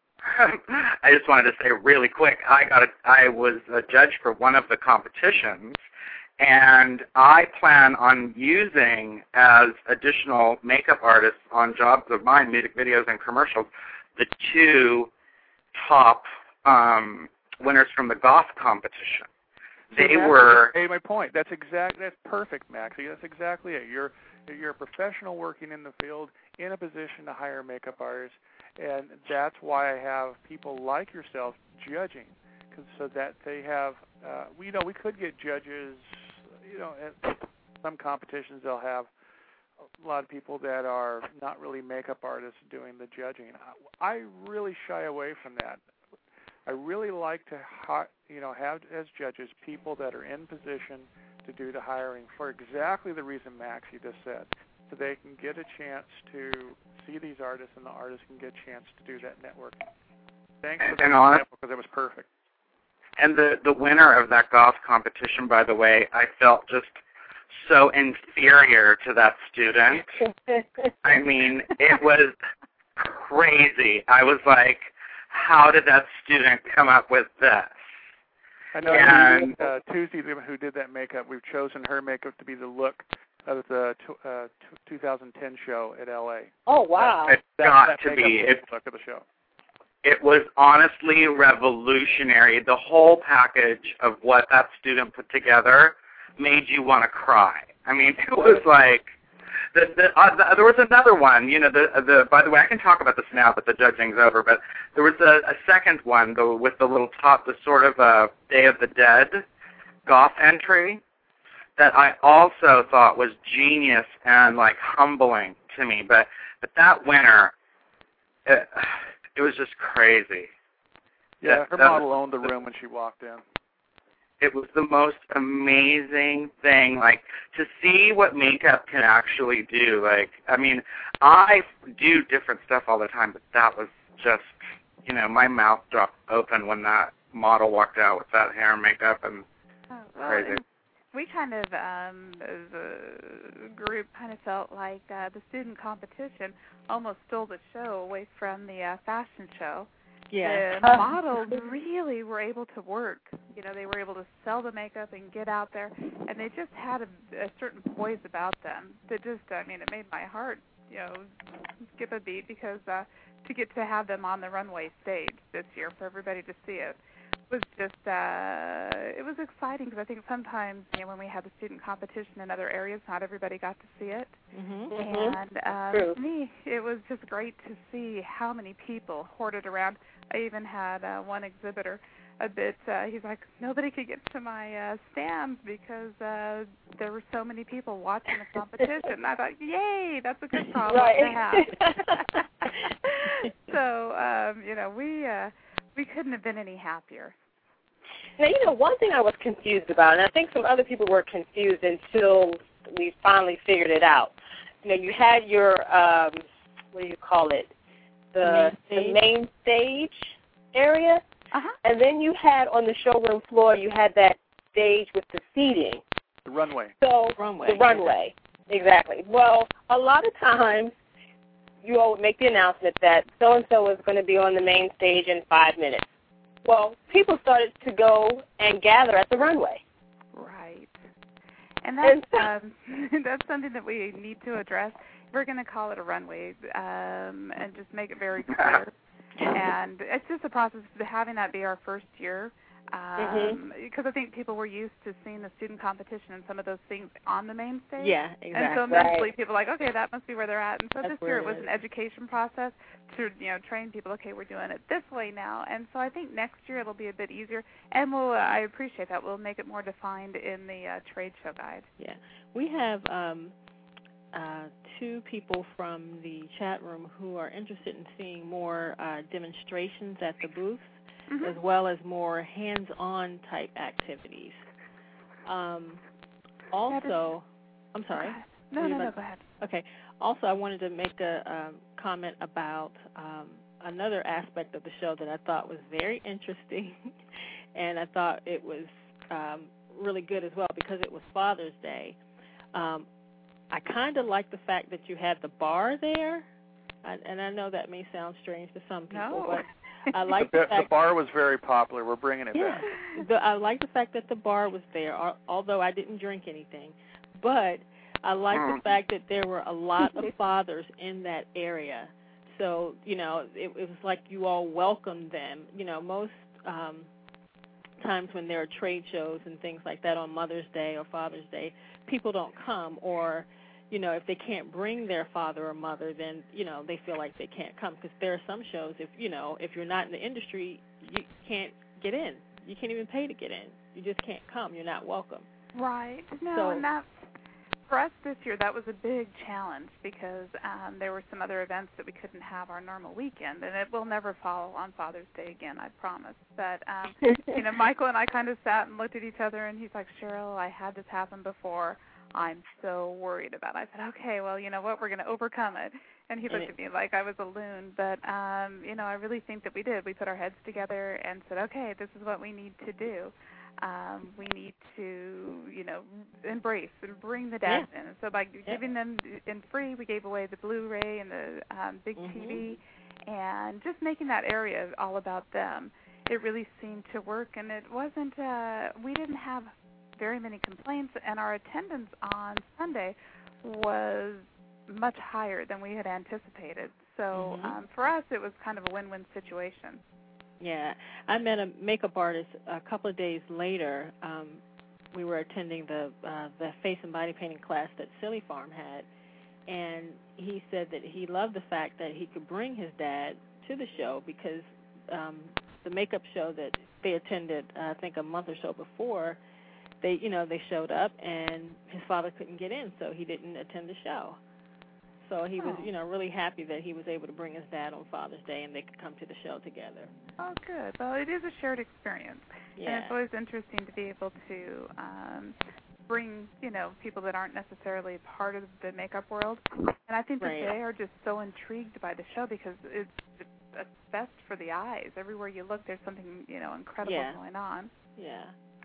I just wanted to say really quick. I got a, I was a judge for one of the competitions, and I plan on using as additional makeup artists on jobs of mine, music videos and commercials, the two top um, winners from the Goth competition. They so were. Hey, my point. That's exact. That's perfect, Maxie. That's exactly it. You're you're a professional working in the field, in a position to hire makeup artists, and that's why I have people like yourself judging, cause, so that they have. Uh, we you know we could get judges. You know, at some competitions they'll have a lot of people that are not really makeup artists doing the judging. I, I really shy away from that. I really like to, you know, have as judges people that are in position to do the hiring for exactly the reason Maxie just said, so they can get a chance to see these artists, and the artists can get a chance to do that networking. Thanks for that example, because it was perfect. And the, the winner of that golf competition, by the way, I felt just so inferior to that student. I mean, it was crazy. I was like, how did that student come up with this? I know and, uh, Tuesday, who did that makeup, we've chosen her makeup to be the look of the uh, two thousand ten show at L A. Oh, wow. It's that, got that to be. It's the look of the show. It was honestly revolutionary. The whole package of what that student put together made you want to cry. I mean, it was like, the, the, uh, the, there was another one, you know, the, the, by the way, I can talk about this now that the judging's over, but there was a, a second one, the, with the little top, the sort of uh, Day of the Dead goth entry that I also thought was genius and, like, humbling to me. But, but that winner, it, it was just crazy. Yeah, that, her that model was, owned the room when she walked in. It was the most amazing thing, like, to see what makeup can actually do. Like, I mean, I do different stuff all the time, but that was just, you know, my mouth dropped open when that model walked out with that hair and makeup, and oh, well, crazy. And we kind of, um, as a group, kind of felt like uh, the student competition almost stole the show away from the uh, fashion show. Yeah. The models really were able to work. You know, they were able to sell the makeup and get out there, and they just had a, a certain poise about them that just, I mean, it made my heart, you know, skip a beat, because uh, to get to have them on the runway stage this year for everybody to see it was just, uh, it was exciting because I think sometimes, you know, when we had the student competition in other areas, not everybody got to see it. Mm-hmm. And um, for me, it was just great to see how many people hoarded around. I even had uh, one exhibitor a bit, uh, he's like, nobody could get to my uh, stands because uh, there were so many people watching the competition. I thought, yay, that's a good problem right. to have. So, um, you know, we uh, we couldn't have been any happier. Now, you know, one thing I was confused about, and I think some other people were confused until we finally figured it out. You know, you had your, um, what do you call it, the, the, main, the main stage area. Uh-huh. And then you had on the showroom floor, you had that stage with the seating. The runway. So runway. The runway, exactly. Well, a lot of times you all would make the announcement that so-and-so is going to be on the main stage in five minutes. Well, people started to go and gather at the runway. Right. And that's, um, that's something that we need to address. We're going to call it a runway um, and just make it very clear. And it's just a process of having that be our first year, um, mm-hmm. because I think people were used to seeing the student competition and some of those things on the main stage. Yeah, exactly. And so mentally right. people are like, okay, that must be where they're at. And so That's this year it it was is. an education process to, you know, train people, okay, we're doing it this way now. And so I think next year it'll be a bit easier. And we'll, uh, I appreciate that. We'll make it more defined in the uh, trade show guide. Yeah. We have um, uh, two people from the chat room who are interested in seeing more uh, demonstrations at the booths, mm-hmm. as well as more hands-on type activities. Um, also, I'm sorry. No, no, no, go ahead. Okay. Also, I wanted to make a um, comment about um, another aspect of the show that I thought was very interesting, and I thought it was um, really good as well because it was Father's Day. Um, I kind of like the fact that you had the bar there, I, and I know that may sound strange to some people, no. but I like the, the fact the bar was very popular. We're bringing it yeah, back. the, I like the fact that the bar was there, although I didn't drink anything, but I like the fact that there were a lot of fathers in that area. So, you know, it, it was like you all welcomed them. You know, most um, times when there are trade shows and things like that on Mother's Day or Father's Day, people don't come, or, you know, if they can't bring their father or mother, then, you know, they feel like they can't come, because there are some shows, if, you know, if you're not in the industry, you can't get in. You can't even pay to get in. You just can't come. You're not welcome. Right. No, so, and that's, for us this year, that was a big challenge because um, there were some other events that we couldn't have our normal weekend, and it will never fall on Father's Day again, I promise. But, um, you know, Michael and I kind of sat and looked at each other, and he's like, Cheryl, I had this happen before. I'm so worried about it. I said, okay, well, you know what, we're going to overcome it. And he looked at me like I was a loon. But, um, you know, I really think that we did. We put our heads together and said, okay, this is what we need to do. Um, we need to, you know, embrace and bring the dads yeah. in. And so by yeah. giving them in free, we gave away the Blu-ray and the um, big mm-hmm. T V, and just making that area all about them. It really seemed to work, and it wasn't, uh, we didn't have very many complaints, and our attendance on Sunday was much higher than we had anticipated. So mm-hmm. um, for us, it was kind of a win-win situation. Yeah, I met a makeup artist a couple of days later. Um, we were attending the uh, the face and body painting class that Silly Farm had, and he said that he loved the fact that he could bring his dad to the show because um, the makeup show that they attended, uh, I think a month or so before, they you know they showed up and his father couldn't get in, so he didn't attend the show. So he was, you know, really happy that he was able to bring his dad on Father's Day and they could come to the show together. Oh, good. Well, it is a shared experience. Yeah. And it's always interesting to be able to um, bring, you know, people that aren't necessarily part of the makeup world. And I think that right. they are just so intrigued by the show because it's, it's best for the eyes. Everywhere you look, there's something, you know, incredible yeah. going on. Yeah.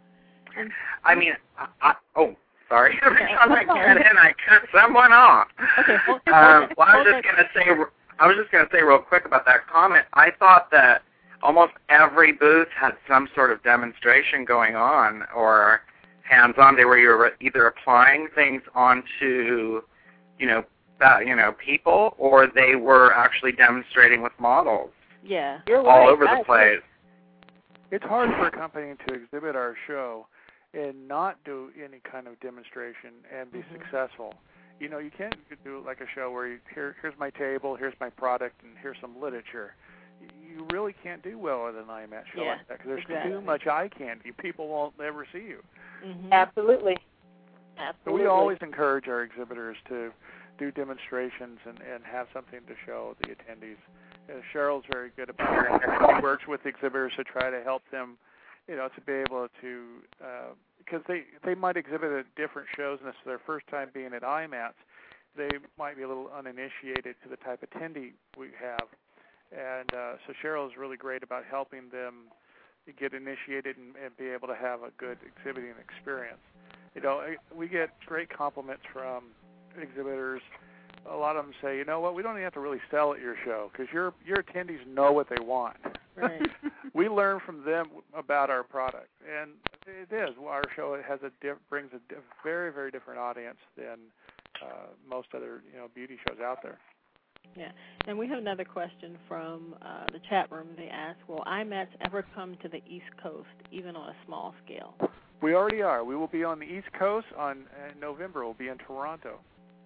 And, I mean, I, I, oh. Sorry, every time I get in, I cut someone off. Okay, hold, um, well, I was hold just gonna say, I was just gonna say real quick about that comment. I thought that almost every booth had some sort of demonstration going on, or hands-on. They were either applying things onto, you know, uh, you know, people, or they were actually demonstrating with models. Yeah, You're all right. over the I place. It's hard for a company to exhibit our show and not do any kind of demonstration and be Mhm. successful. You know, you can't do like a show where you, here, here's my table, here's my product, and here's some literature. You really can't do well at an IMAT show Yeah, like that because there's exactly. too much eye candy. People won't ever see you. Mhm. Absolutely. So Absolutely. we always encourage our exhibitors to do demonstrations and, and have something to show the attendees. Uh, Cheryl's very good about that. She works with exhibitors to try to help them, you know, to be able to, because uh, they, they might exhibit at different shows, and this is their first time being at IMATS. They might be a little uninitiated to the type of attendee we have. And uh, so Cheryl's really great about helping them get initiated and, and be able to have a good exhibiting experience. You know, we get great compliments from exhibitors. A lot of them say, you know what, we don't even have to really sell at your show because your your attendees know what they want. Right. We learn from them about our product, and it is. Our show has a diff, brings a diff, very very different audience than uh, most other you know beauty shows out there. Yeah, and we have another question from uh, the chat room. They ask, will IMATS ever come to the East Coast, even on a small scale? We already are. We will be on the East Coast on uh, November. We'll be in Toronto.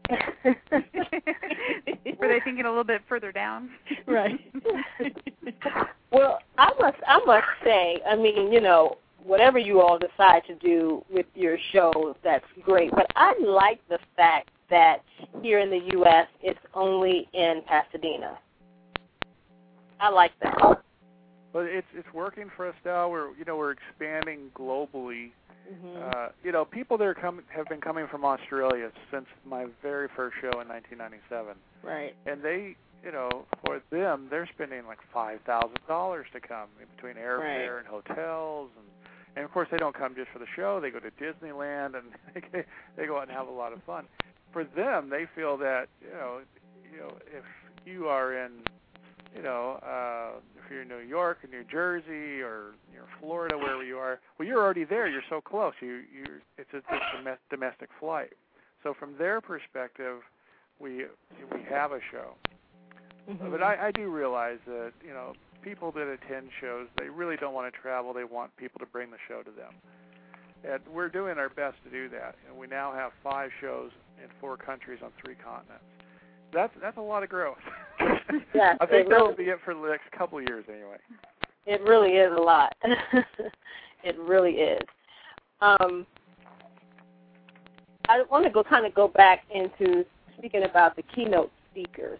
Were they thinking a little bit further down? Right. Well, I must I must say, I mean, you know, whatever you all decide to do with your show, that's great. But I like the fact that here in the U S it's only in Pasadena. I like that. But it's it's working for us now. We're you know we're expanding globally. Mm-hmm. Uh, you know, people that are coming have been coming from Australia since my very first show in nineteen ninety-seven. Right. And they, you know, for them, they're spending like five thousand dollars to come in between airfare Right. and hotels, and and of course they don't come just for the show. They go to Disneyland and they they go out and have a lot of fun. For them, they feel that you know, you know, if you are in you know, uh, if you're in New York or New Jersey or you're Florida, wherever you are, well, you're already there. You're so close. You, you, it's a, it's a domestic flight. So from their perspective, we we have a show. Mm-hmm. But I, I do realize that you know people that attend shows, they really don't want to travel. They want people to bring the show to them, and we're doing our best to do that. And we now have five shows in four countries on three continents. That's that's a lot of growth. Yes, I think it that'll really, be it for the next couple of years anyway. it really is a lot. It really is. Um, I want to go kind of go back into speaking about the keynote speakers.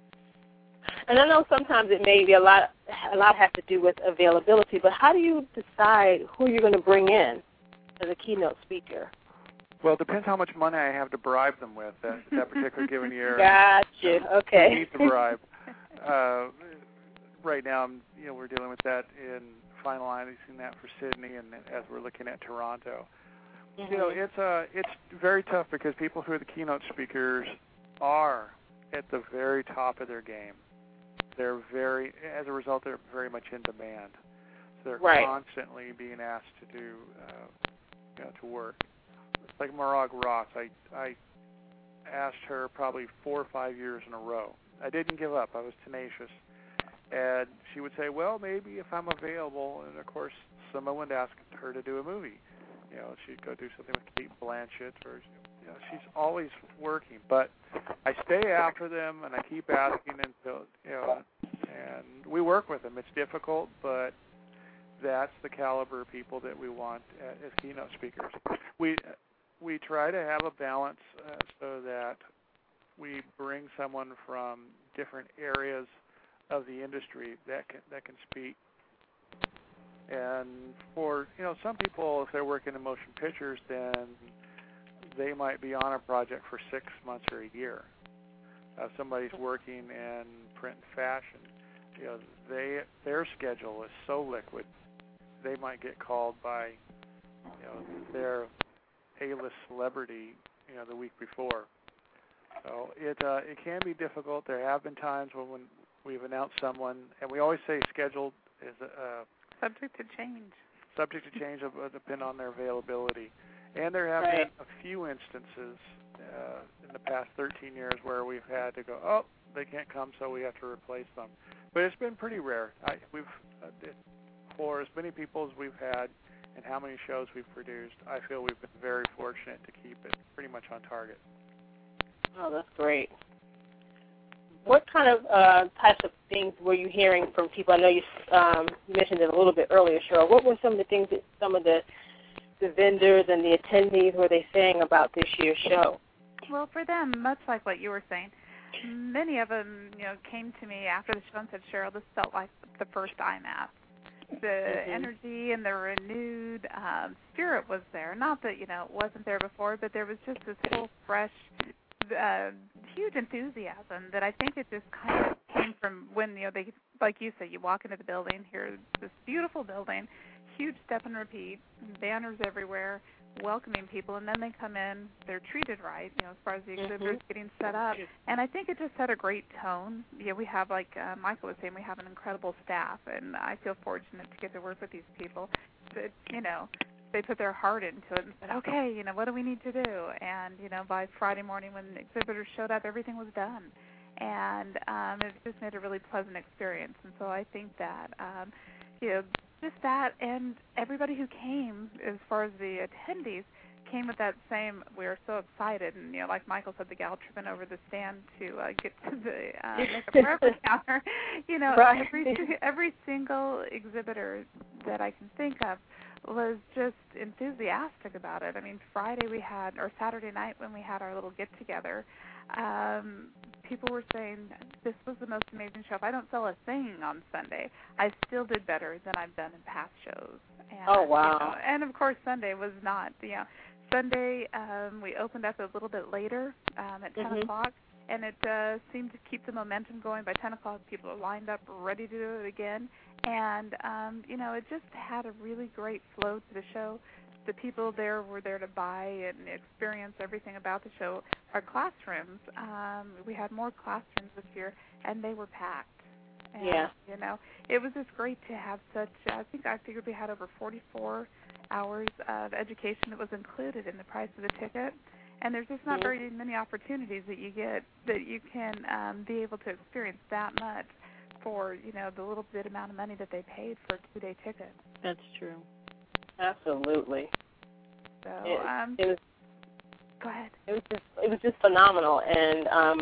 And I know sometimes it may be a lot, a lot has to do with availability, but how do you decide who you're going to bring in as a keynote speaker? Well, it depends how much money I have to bribe them with that, that particular given year. Gotcha. Okay. I need to bribe. Uh, right now, I'm, you know, we're dealing with that in finalizing that for Sydney, and as we're looking at Toronto. Mm-hmm. You know, it's uh, it's very tough because people who are the keynote speakers are at the very top of their game. They're very, as a result, they're very much in demand. So they're right. constantly being asked to do, uh, you know, to work. Like Morag Ross, I I asked her probably four or five years in a row. I didn't give up. I was tenacious. And she would say, well, maybe if I'm available. And, of course, someone would ask her to do a movie. You know, she'd go do something with Kate Blanchett. Or, you know, she's always working. But I stay after them, and I keep asking until, you know, and we work with them. It's difficult, but that's the caliber of people that we want as keynote speakers. We we try to have a balance uh, so that we bring someone from different areas of the industry that can that can speak. And for you know some people, if they're working in motion pictures, then they might be on a project for six months or a year. Uh, somebody's working in print and fashion. You know, they their schedule is so liquid. They might get called by, you know, their A-list celebrity, you know, the week before. So it uh, it can be difficult. There have been times when, when we've announced someone, and we always say scheduled is uh, subject to change. Subject to change, will depend on their availability. And there have right. been a few instances uh, in the past thirteen years where we've had to go, oh, they can't come, so we have to replace them. But it's been pretty rare. I, we've uh, it, for as many people as we've had and how many shows we've produced, I feel we've been very fortunate to keep it pretty much on target. Oh, that's great. What kind of uh, types of things were you hearing from people? I know you, um, you mentioned it a little bit earlier, Cheryl. What were some of the things that some of the, the vendors and the attendees were they saying about this year's show? Well, for them, much like what you were saying, many of them, you know, came to me after the show and said, Cheryl, this felt like the first I M A P. The mm-hmm. energy and the renewed um, spirit was there. Not that, you know, it wasn't there before, but there was just this whole fresh, uh, huge enthusiasm that I think it just kind of came from when, you know, they, like you said, you walk into the building, here's this beautiful building, huge step and repeat, banners everywhere, welcoming people, and then they come in, they're treated right, you know, as far as the exhibitors mm-hmm. getting set up. And I think it just set a great tone. Yeah, we have, like uh, Michael was saying, we have an incredible staff, and I feel fortunate to get to work with these people. But, you know, they put their heart into it and said, okay, you know, what do we need to do? And, you know, by Friday morning when the exhibitors showed up, everything was done. And um, it just made a really pleasant experience. And so I think that, um, you know, just that, and everybody who came, as far as the attendees, came with that same, we were so excited, and, you know, like Michael said, the gal tripping over the stand to uh, get to the uh, makeup forever counter, you know, right. every, every single exhibitor that I can think of was just enthusiastic about it. I mean, Friday we had, or Saturday night when we had our little get-together, um, people were saying, this was the most amazing show. If I don't sell a thing on Sunday, I still did better than I've done in past shows. And, oh, wow. You know, and, of course, Sunday was not, you know, Sunday um, we opened up a little bit later um, at ten mm-hmm. o'clock, and it uh, seemed to keep the momentum going. By ten o'clock, people are lined up, ready to do it again. And, um, you know, it just had a really great flow to the show. The people there were there to buy and experience everything about the show. Our classrooms, um, we had more classrooms this year, and they were packed. And, yeah. You know, it was just great to have such, I think I figured we had over forty-four hours of education that was included in the price of the ticket. And there's just not mm-hmm. very many opportunities that you get that you can um, be able to experience that much for, you know, the little bit amount of money that they paid for a two-day ticket. That's true. Absolutely. So, it, um, it was, go ahead. It was just, it was just phenomenal, and um,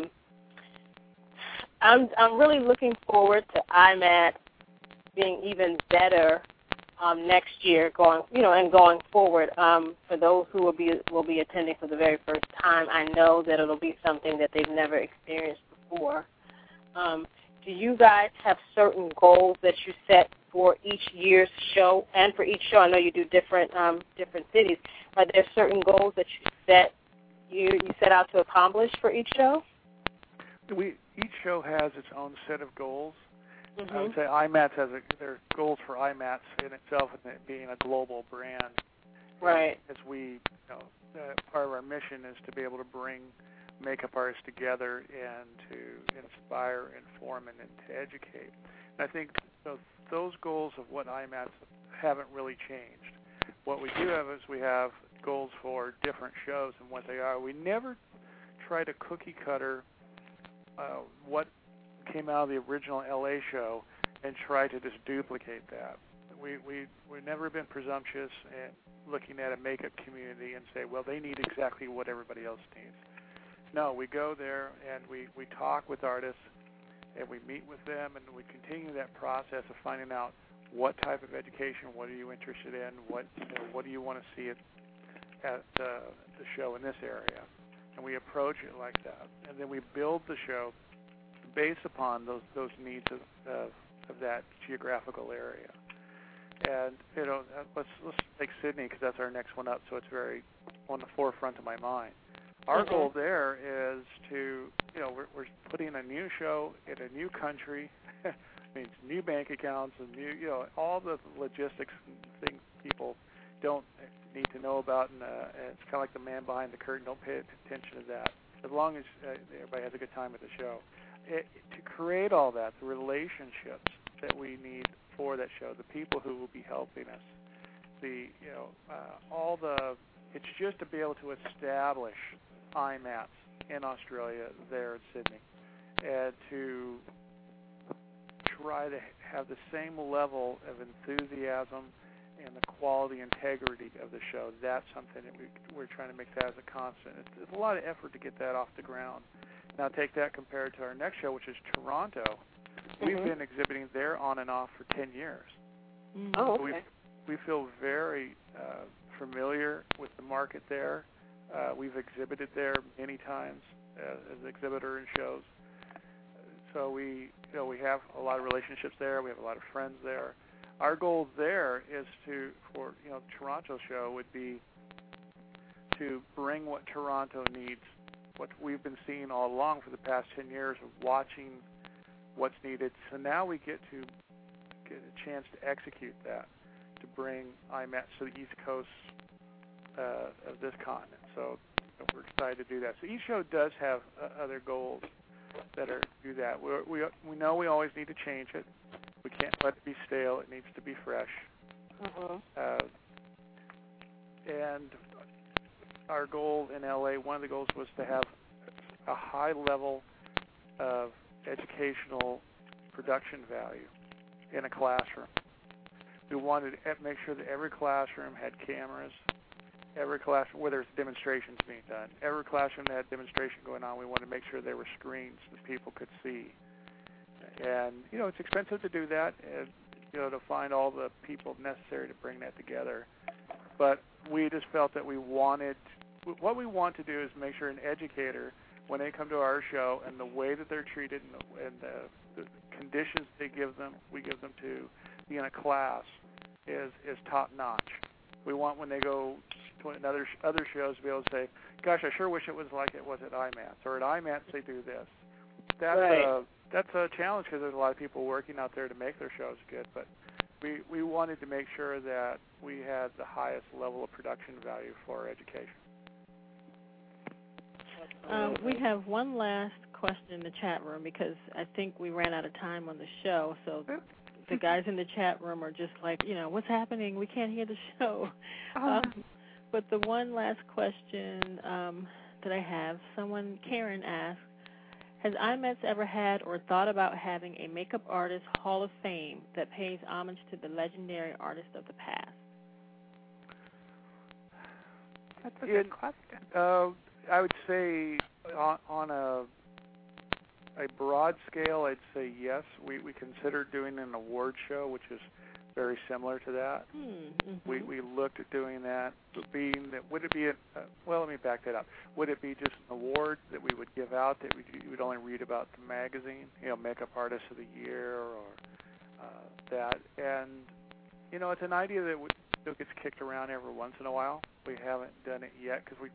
I'm, I'm really looking forward to I M A T being even better um, next year, going, you know, and going forward. Um, for those who will be will be attending for the very first time, I know that it'll be something that they've never experienced before. Um, do you guys have certain goals that you set for each year's show, and for each show? I know you do different um, different cities. Are there certain goals that you set you you set out to accomplish for each show? We each show has its own set of goals. Mm-hmm. I would say I M A T has a, there are goals for I M A T in itself, and it being a global brand. Right. As we, you know, uh, part of our mission is to be able to bring makeup artists together and to inspire, inform, and, and to educate. And I think those, those goals of what I M A Ts haven't really changed. What we do have is we have goals for different shows and what they are. We never try to cookie cutter uh, what came out of the original L A show and try to just duplicate that. We, we, we've never been presumptuous in looking at a makeup community and say, well, they need exactly what everybody else needs. No, we go there and we, we talk with artists and we meet with them, and we continue that process of finding out what type of education, what are you interested in, what you know, what do you want to see at, at uh, the show in this area. And we approach it like that. And then we build the show based upon those those needs of, of, of that geographical area. And, you know, let's, let's take Sydney because that's our next one up, so it's very on the forefront of my mind. Our mm-hmm. goal there is to, you know, we're, we're putting a new show in a new country, means new bank accounts and new, you know, all the logistics and things people don't need to know about, and, uh, and it's kind of like the man behind the curtain. Don't pay attention to that. As long as uh, everybody has a good time at the show. It, to create all that, the relationships that we need for that show, the people who will be helping us, the, you know, uh, all the, it's just to be able to establish I MATS in Australia, there in Sydney, and to try to have the same level of enthusiasm and the quality integrity of the show. That's something that we, we're trying to make that as a constant. It's, it's a lot of effort to get that off the ground. Now take that compared to our next show, which is Toronto. Mm-hmm. We've been exhibiting there on and off for ten years. Mm-hmm. Oh, okay. We, we feel very uh, familiar with the market there. Uh, we've exhibited there many times uh, as an exhibitor in shows. So we, you know, we have a lot of relationships there. We have a lot of friends there. Our goal there is to, for you know, Toronto show would be to bring what Toronto needs, what we've been seeing all along for the past ten years of watching what's needed. So now we get to get a chance to execute that, to bring I MATS to the East Coast uh, of this continent. So we're excited to do that. So each show does have uh, other goals that are do that. We, we we know we always need to change it. We can't let it be stale. It needs to be fresh. Mm-hmm. Uh, and our goal in L A, one of the goals was to have a high level of educational production value in a classroom. We wanted to make sure that every classroom had cameras. Every classroom, whether it's demonstrations being done, every classroom that had demonstration going on, we wanted to make sure there were screens that people could see. And, you know, it's expensive to do that, and, you know, to find all the people necessary to bring that together. But we just felt that we wanted, what we want to do is make sure an educator, when they come to our show and the way that they're treated and the, and the, the conditions they give them, we give them to be in a class is, is top-notch. We want when they go to another other shows to be able to say, gosh, I sure wish it was like it was at I MATS, or at I MATS they do this. That's right. a, that's a challenge because there's a lot of people working out there to make their shows good, but we, we wanted to make sure that we had the highest level of production value for our education. Um, we have one last question in the chat room because I think we ran out of time on the show, so the guys in the chat room are just like, you know, what's happening? We can't hear the show. Oh. Um, but the one last question um, that I have, someone, Karen asked, has I MATS ever had or thought about having a makeup artist hall of fame that pays homage to the legendary artists of the past? That's a It, good question. Uh, I would say on, on a a broad scale, I'd say yes. We we considered doing an award show, which is very similar to that. Mm-hmm. We we looked at doing that. Being that, would it be a, uh, well? Let me back that up. Would it be just an award that we would give out that we you would only read about the magazine, you know, Makeup Artist of the Year or uh, that? And you know, it's an idea that would, still gets kicked around every once in a while. We haven't done it yet because we.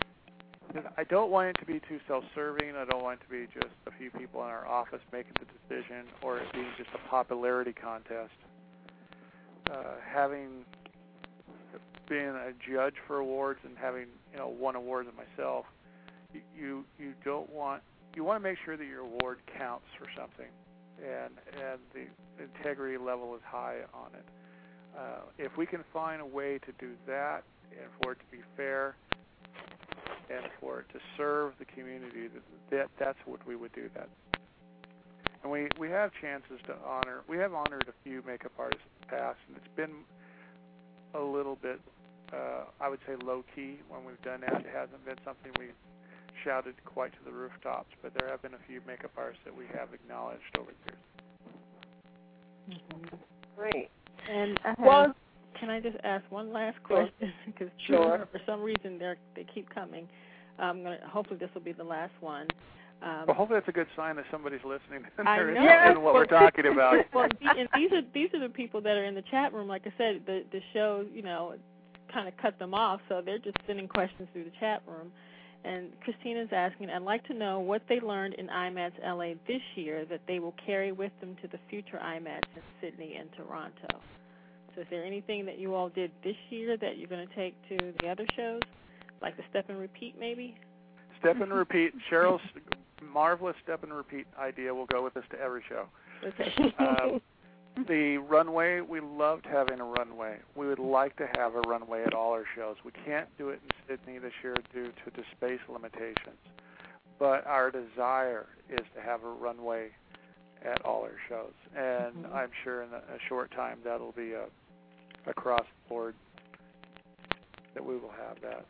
I don't want it to be too self-serving. I don't want it to be just a few people in our office making the decision or it being just a popularity contest. Uh, having been a judge for awards and having, you know, won awards myself, you, you you don't want you want to make sure that your award counts for something, and and the integrity level is high on it. Uh, if we can find a way to do that and for it to be fair and for it to serve the community, that, that that's what we would do. That, and we we have chances to honor. We have honored a few makeup artists in the past, and it's been a little bit, uh, I would say, low key when we've done that. It hasn't been something we've shouted quite to the rooftops, but there have been a few makeup artists that we have acknowledged over the years. Mm-hmm. Great. And uh, well, can I just ask one last question? Because sure. for some reason they they keep coming. I'm gonna. Hopefully this will be the last one. Um, Well, hopefully that's a good sign that somebody's listening and I they're know. interested in what we're talking about. Well, and these are these are the people that are in the chat room. Like I said, the the show, you know, kind of cut them off, so they're just sending questions through the chat room. And Christina's asking, I'd like to know what they learned in I MATS L A this year that they will carry with them to the future I MATS in Sydney and Toronto. So is there anything that you all did this year that you're going to take to the other shows, like the step and repeat maybe? Step and repeat. Cheryl's marvelous step and repeat idea will go with us to every show. Okay. Um, The runway, we loved having a runway. We would like to have a runway at all our shows. We can't do it in Sydney this year due to the space limitations. But our desire is to have a runway at all our shows. And mm-hmm. I'm sure in a, a short time that'll be a, across the board that we will have that.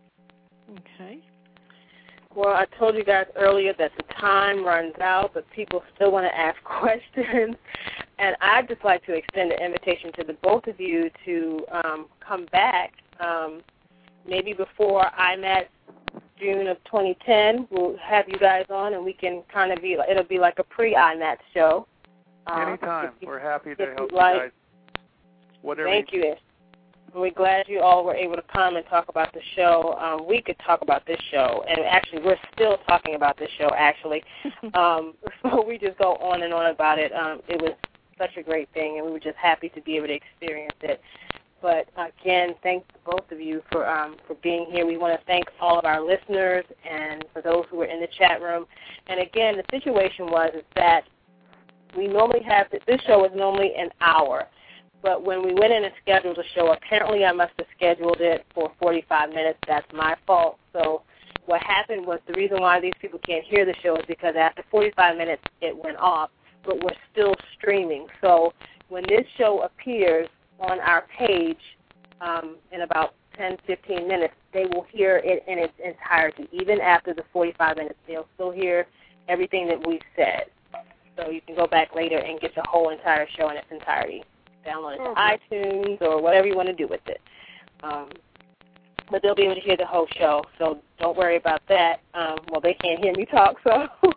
Okay. Well, I told you guys earlier that the time runs out, but people still want to ask questions. And I'd just like to extend an invitation to the both of you to um, come back um, maybe before I M A T June of twenty ten. We'll have you guys on, and we can kind of be, it'll be like a pre-I M A T show. Um, Anytime. You, We're happy to help you like. guys. Whatever Thank you you. We're glad you all were able to come and talk about the show. Um, we could talk about this show, and actually we're still talking about this show, actually. um, so we just go on and on about it. Um, it was such a great thing, and we were just happy to be able to experience it. But, again, thanks to both of you for um, for being here. We want to thank all of our listeners and for those who were in the chat room. And, again, the situation was is that we normally have – this show is normally an hour. But when we went in and scheduled a show, apparently I must have scheduled it for forty-five minutes. That's my fault. So what happened was the reason why these people can't hear the show is because after forty-five minutes it went off, but we're still streaming. So when this show appears on our page um, in about ten, fifteen minutes, they will hear it in its entirety. Even after the forty-five minutes, they'll still hear everything that we've said. So you can go back later and get the whole entire show in its entirety. Download it okay. to iTunes or whatever you want to do with it. Um, but they'll be able to hear the whole show, so don't worry about that. Um, well, they can't hear me talk, so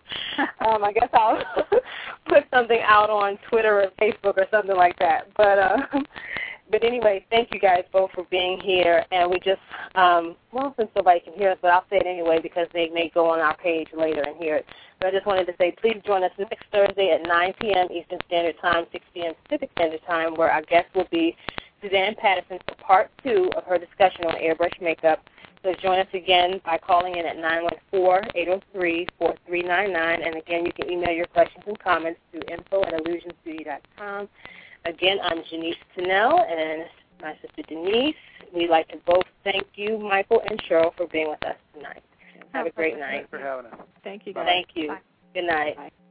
um, I guess I'll put something out on Twitter or Facebook or something like that. But uh, but anyway, thank you guys both for being here. And we just, um, well, since nobody can hear us, but I'll say it anyway because they may go on our page later and hear it. But I just wanted to say please join us next Thursday at nine p.m. Eastern Standard Time, six p.m. Pacific Standard Time, where our guest will be Suzanne Patterson for part two of her discussion on airbrush makeup. So join us again by calling in at nine one four, eight oh three, four three nine nine. And again, you can email your questions and comments to info at illusion studio dot com. Again, I'm Janice Tunnell and my sister Denise. We'd like to both thank you, Michael and Cheryl, for being with us tonight. Have a great night. Thanks for having us. Thank you, guys. Thank you. Bye. Good night. Bye.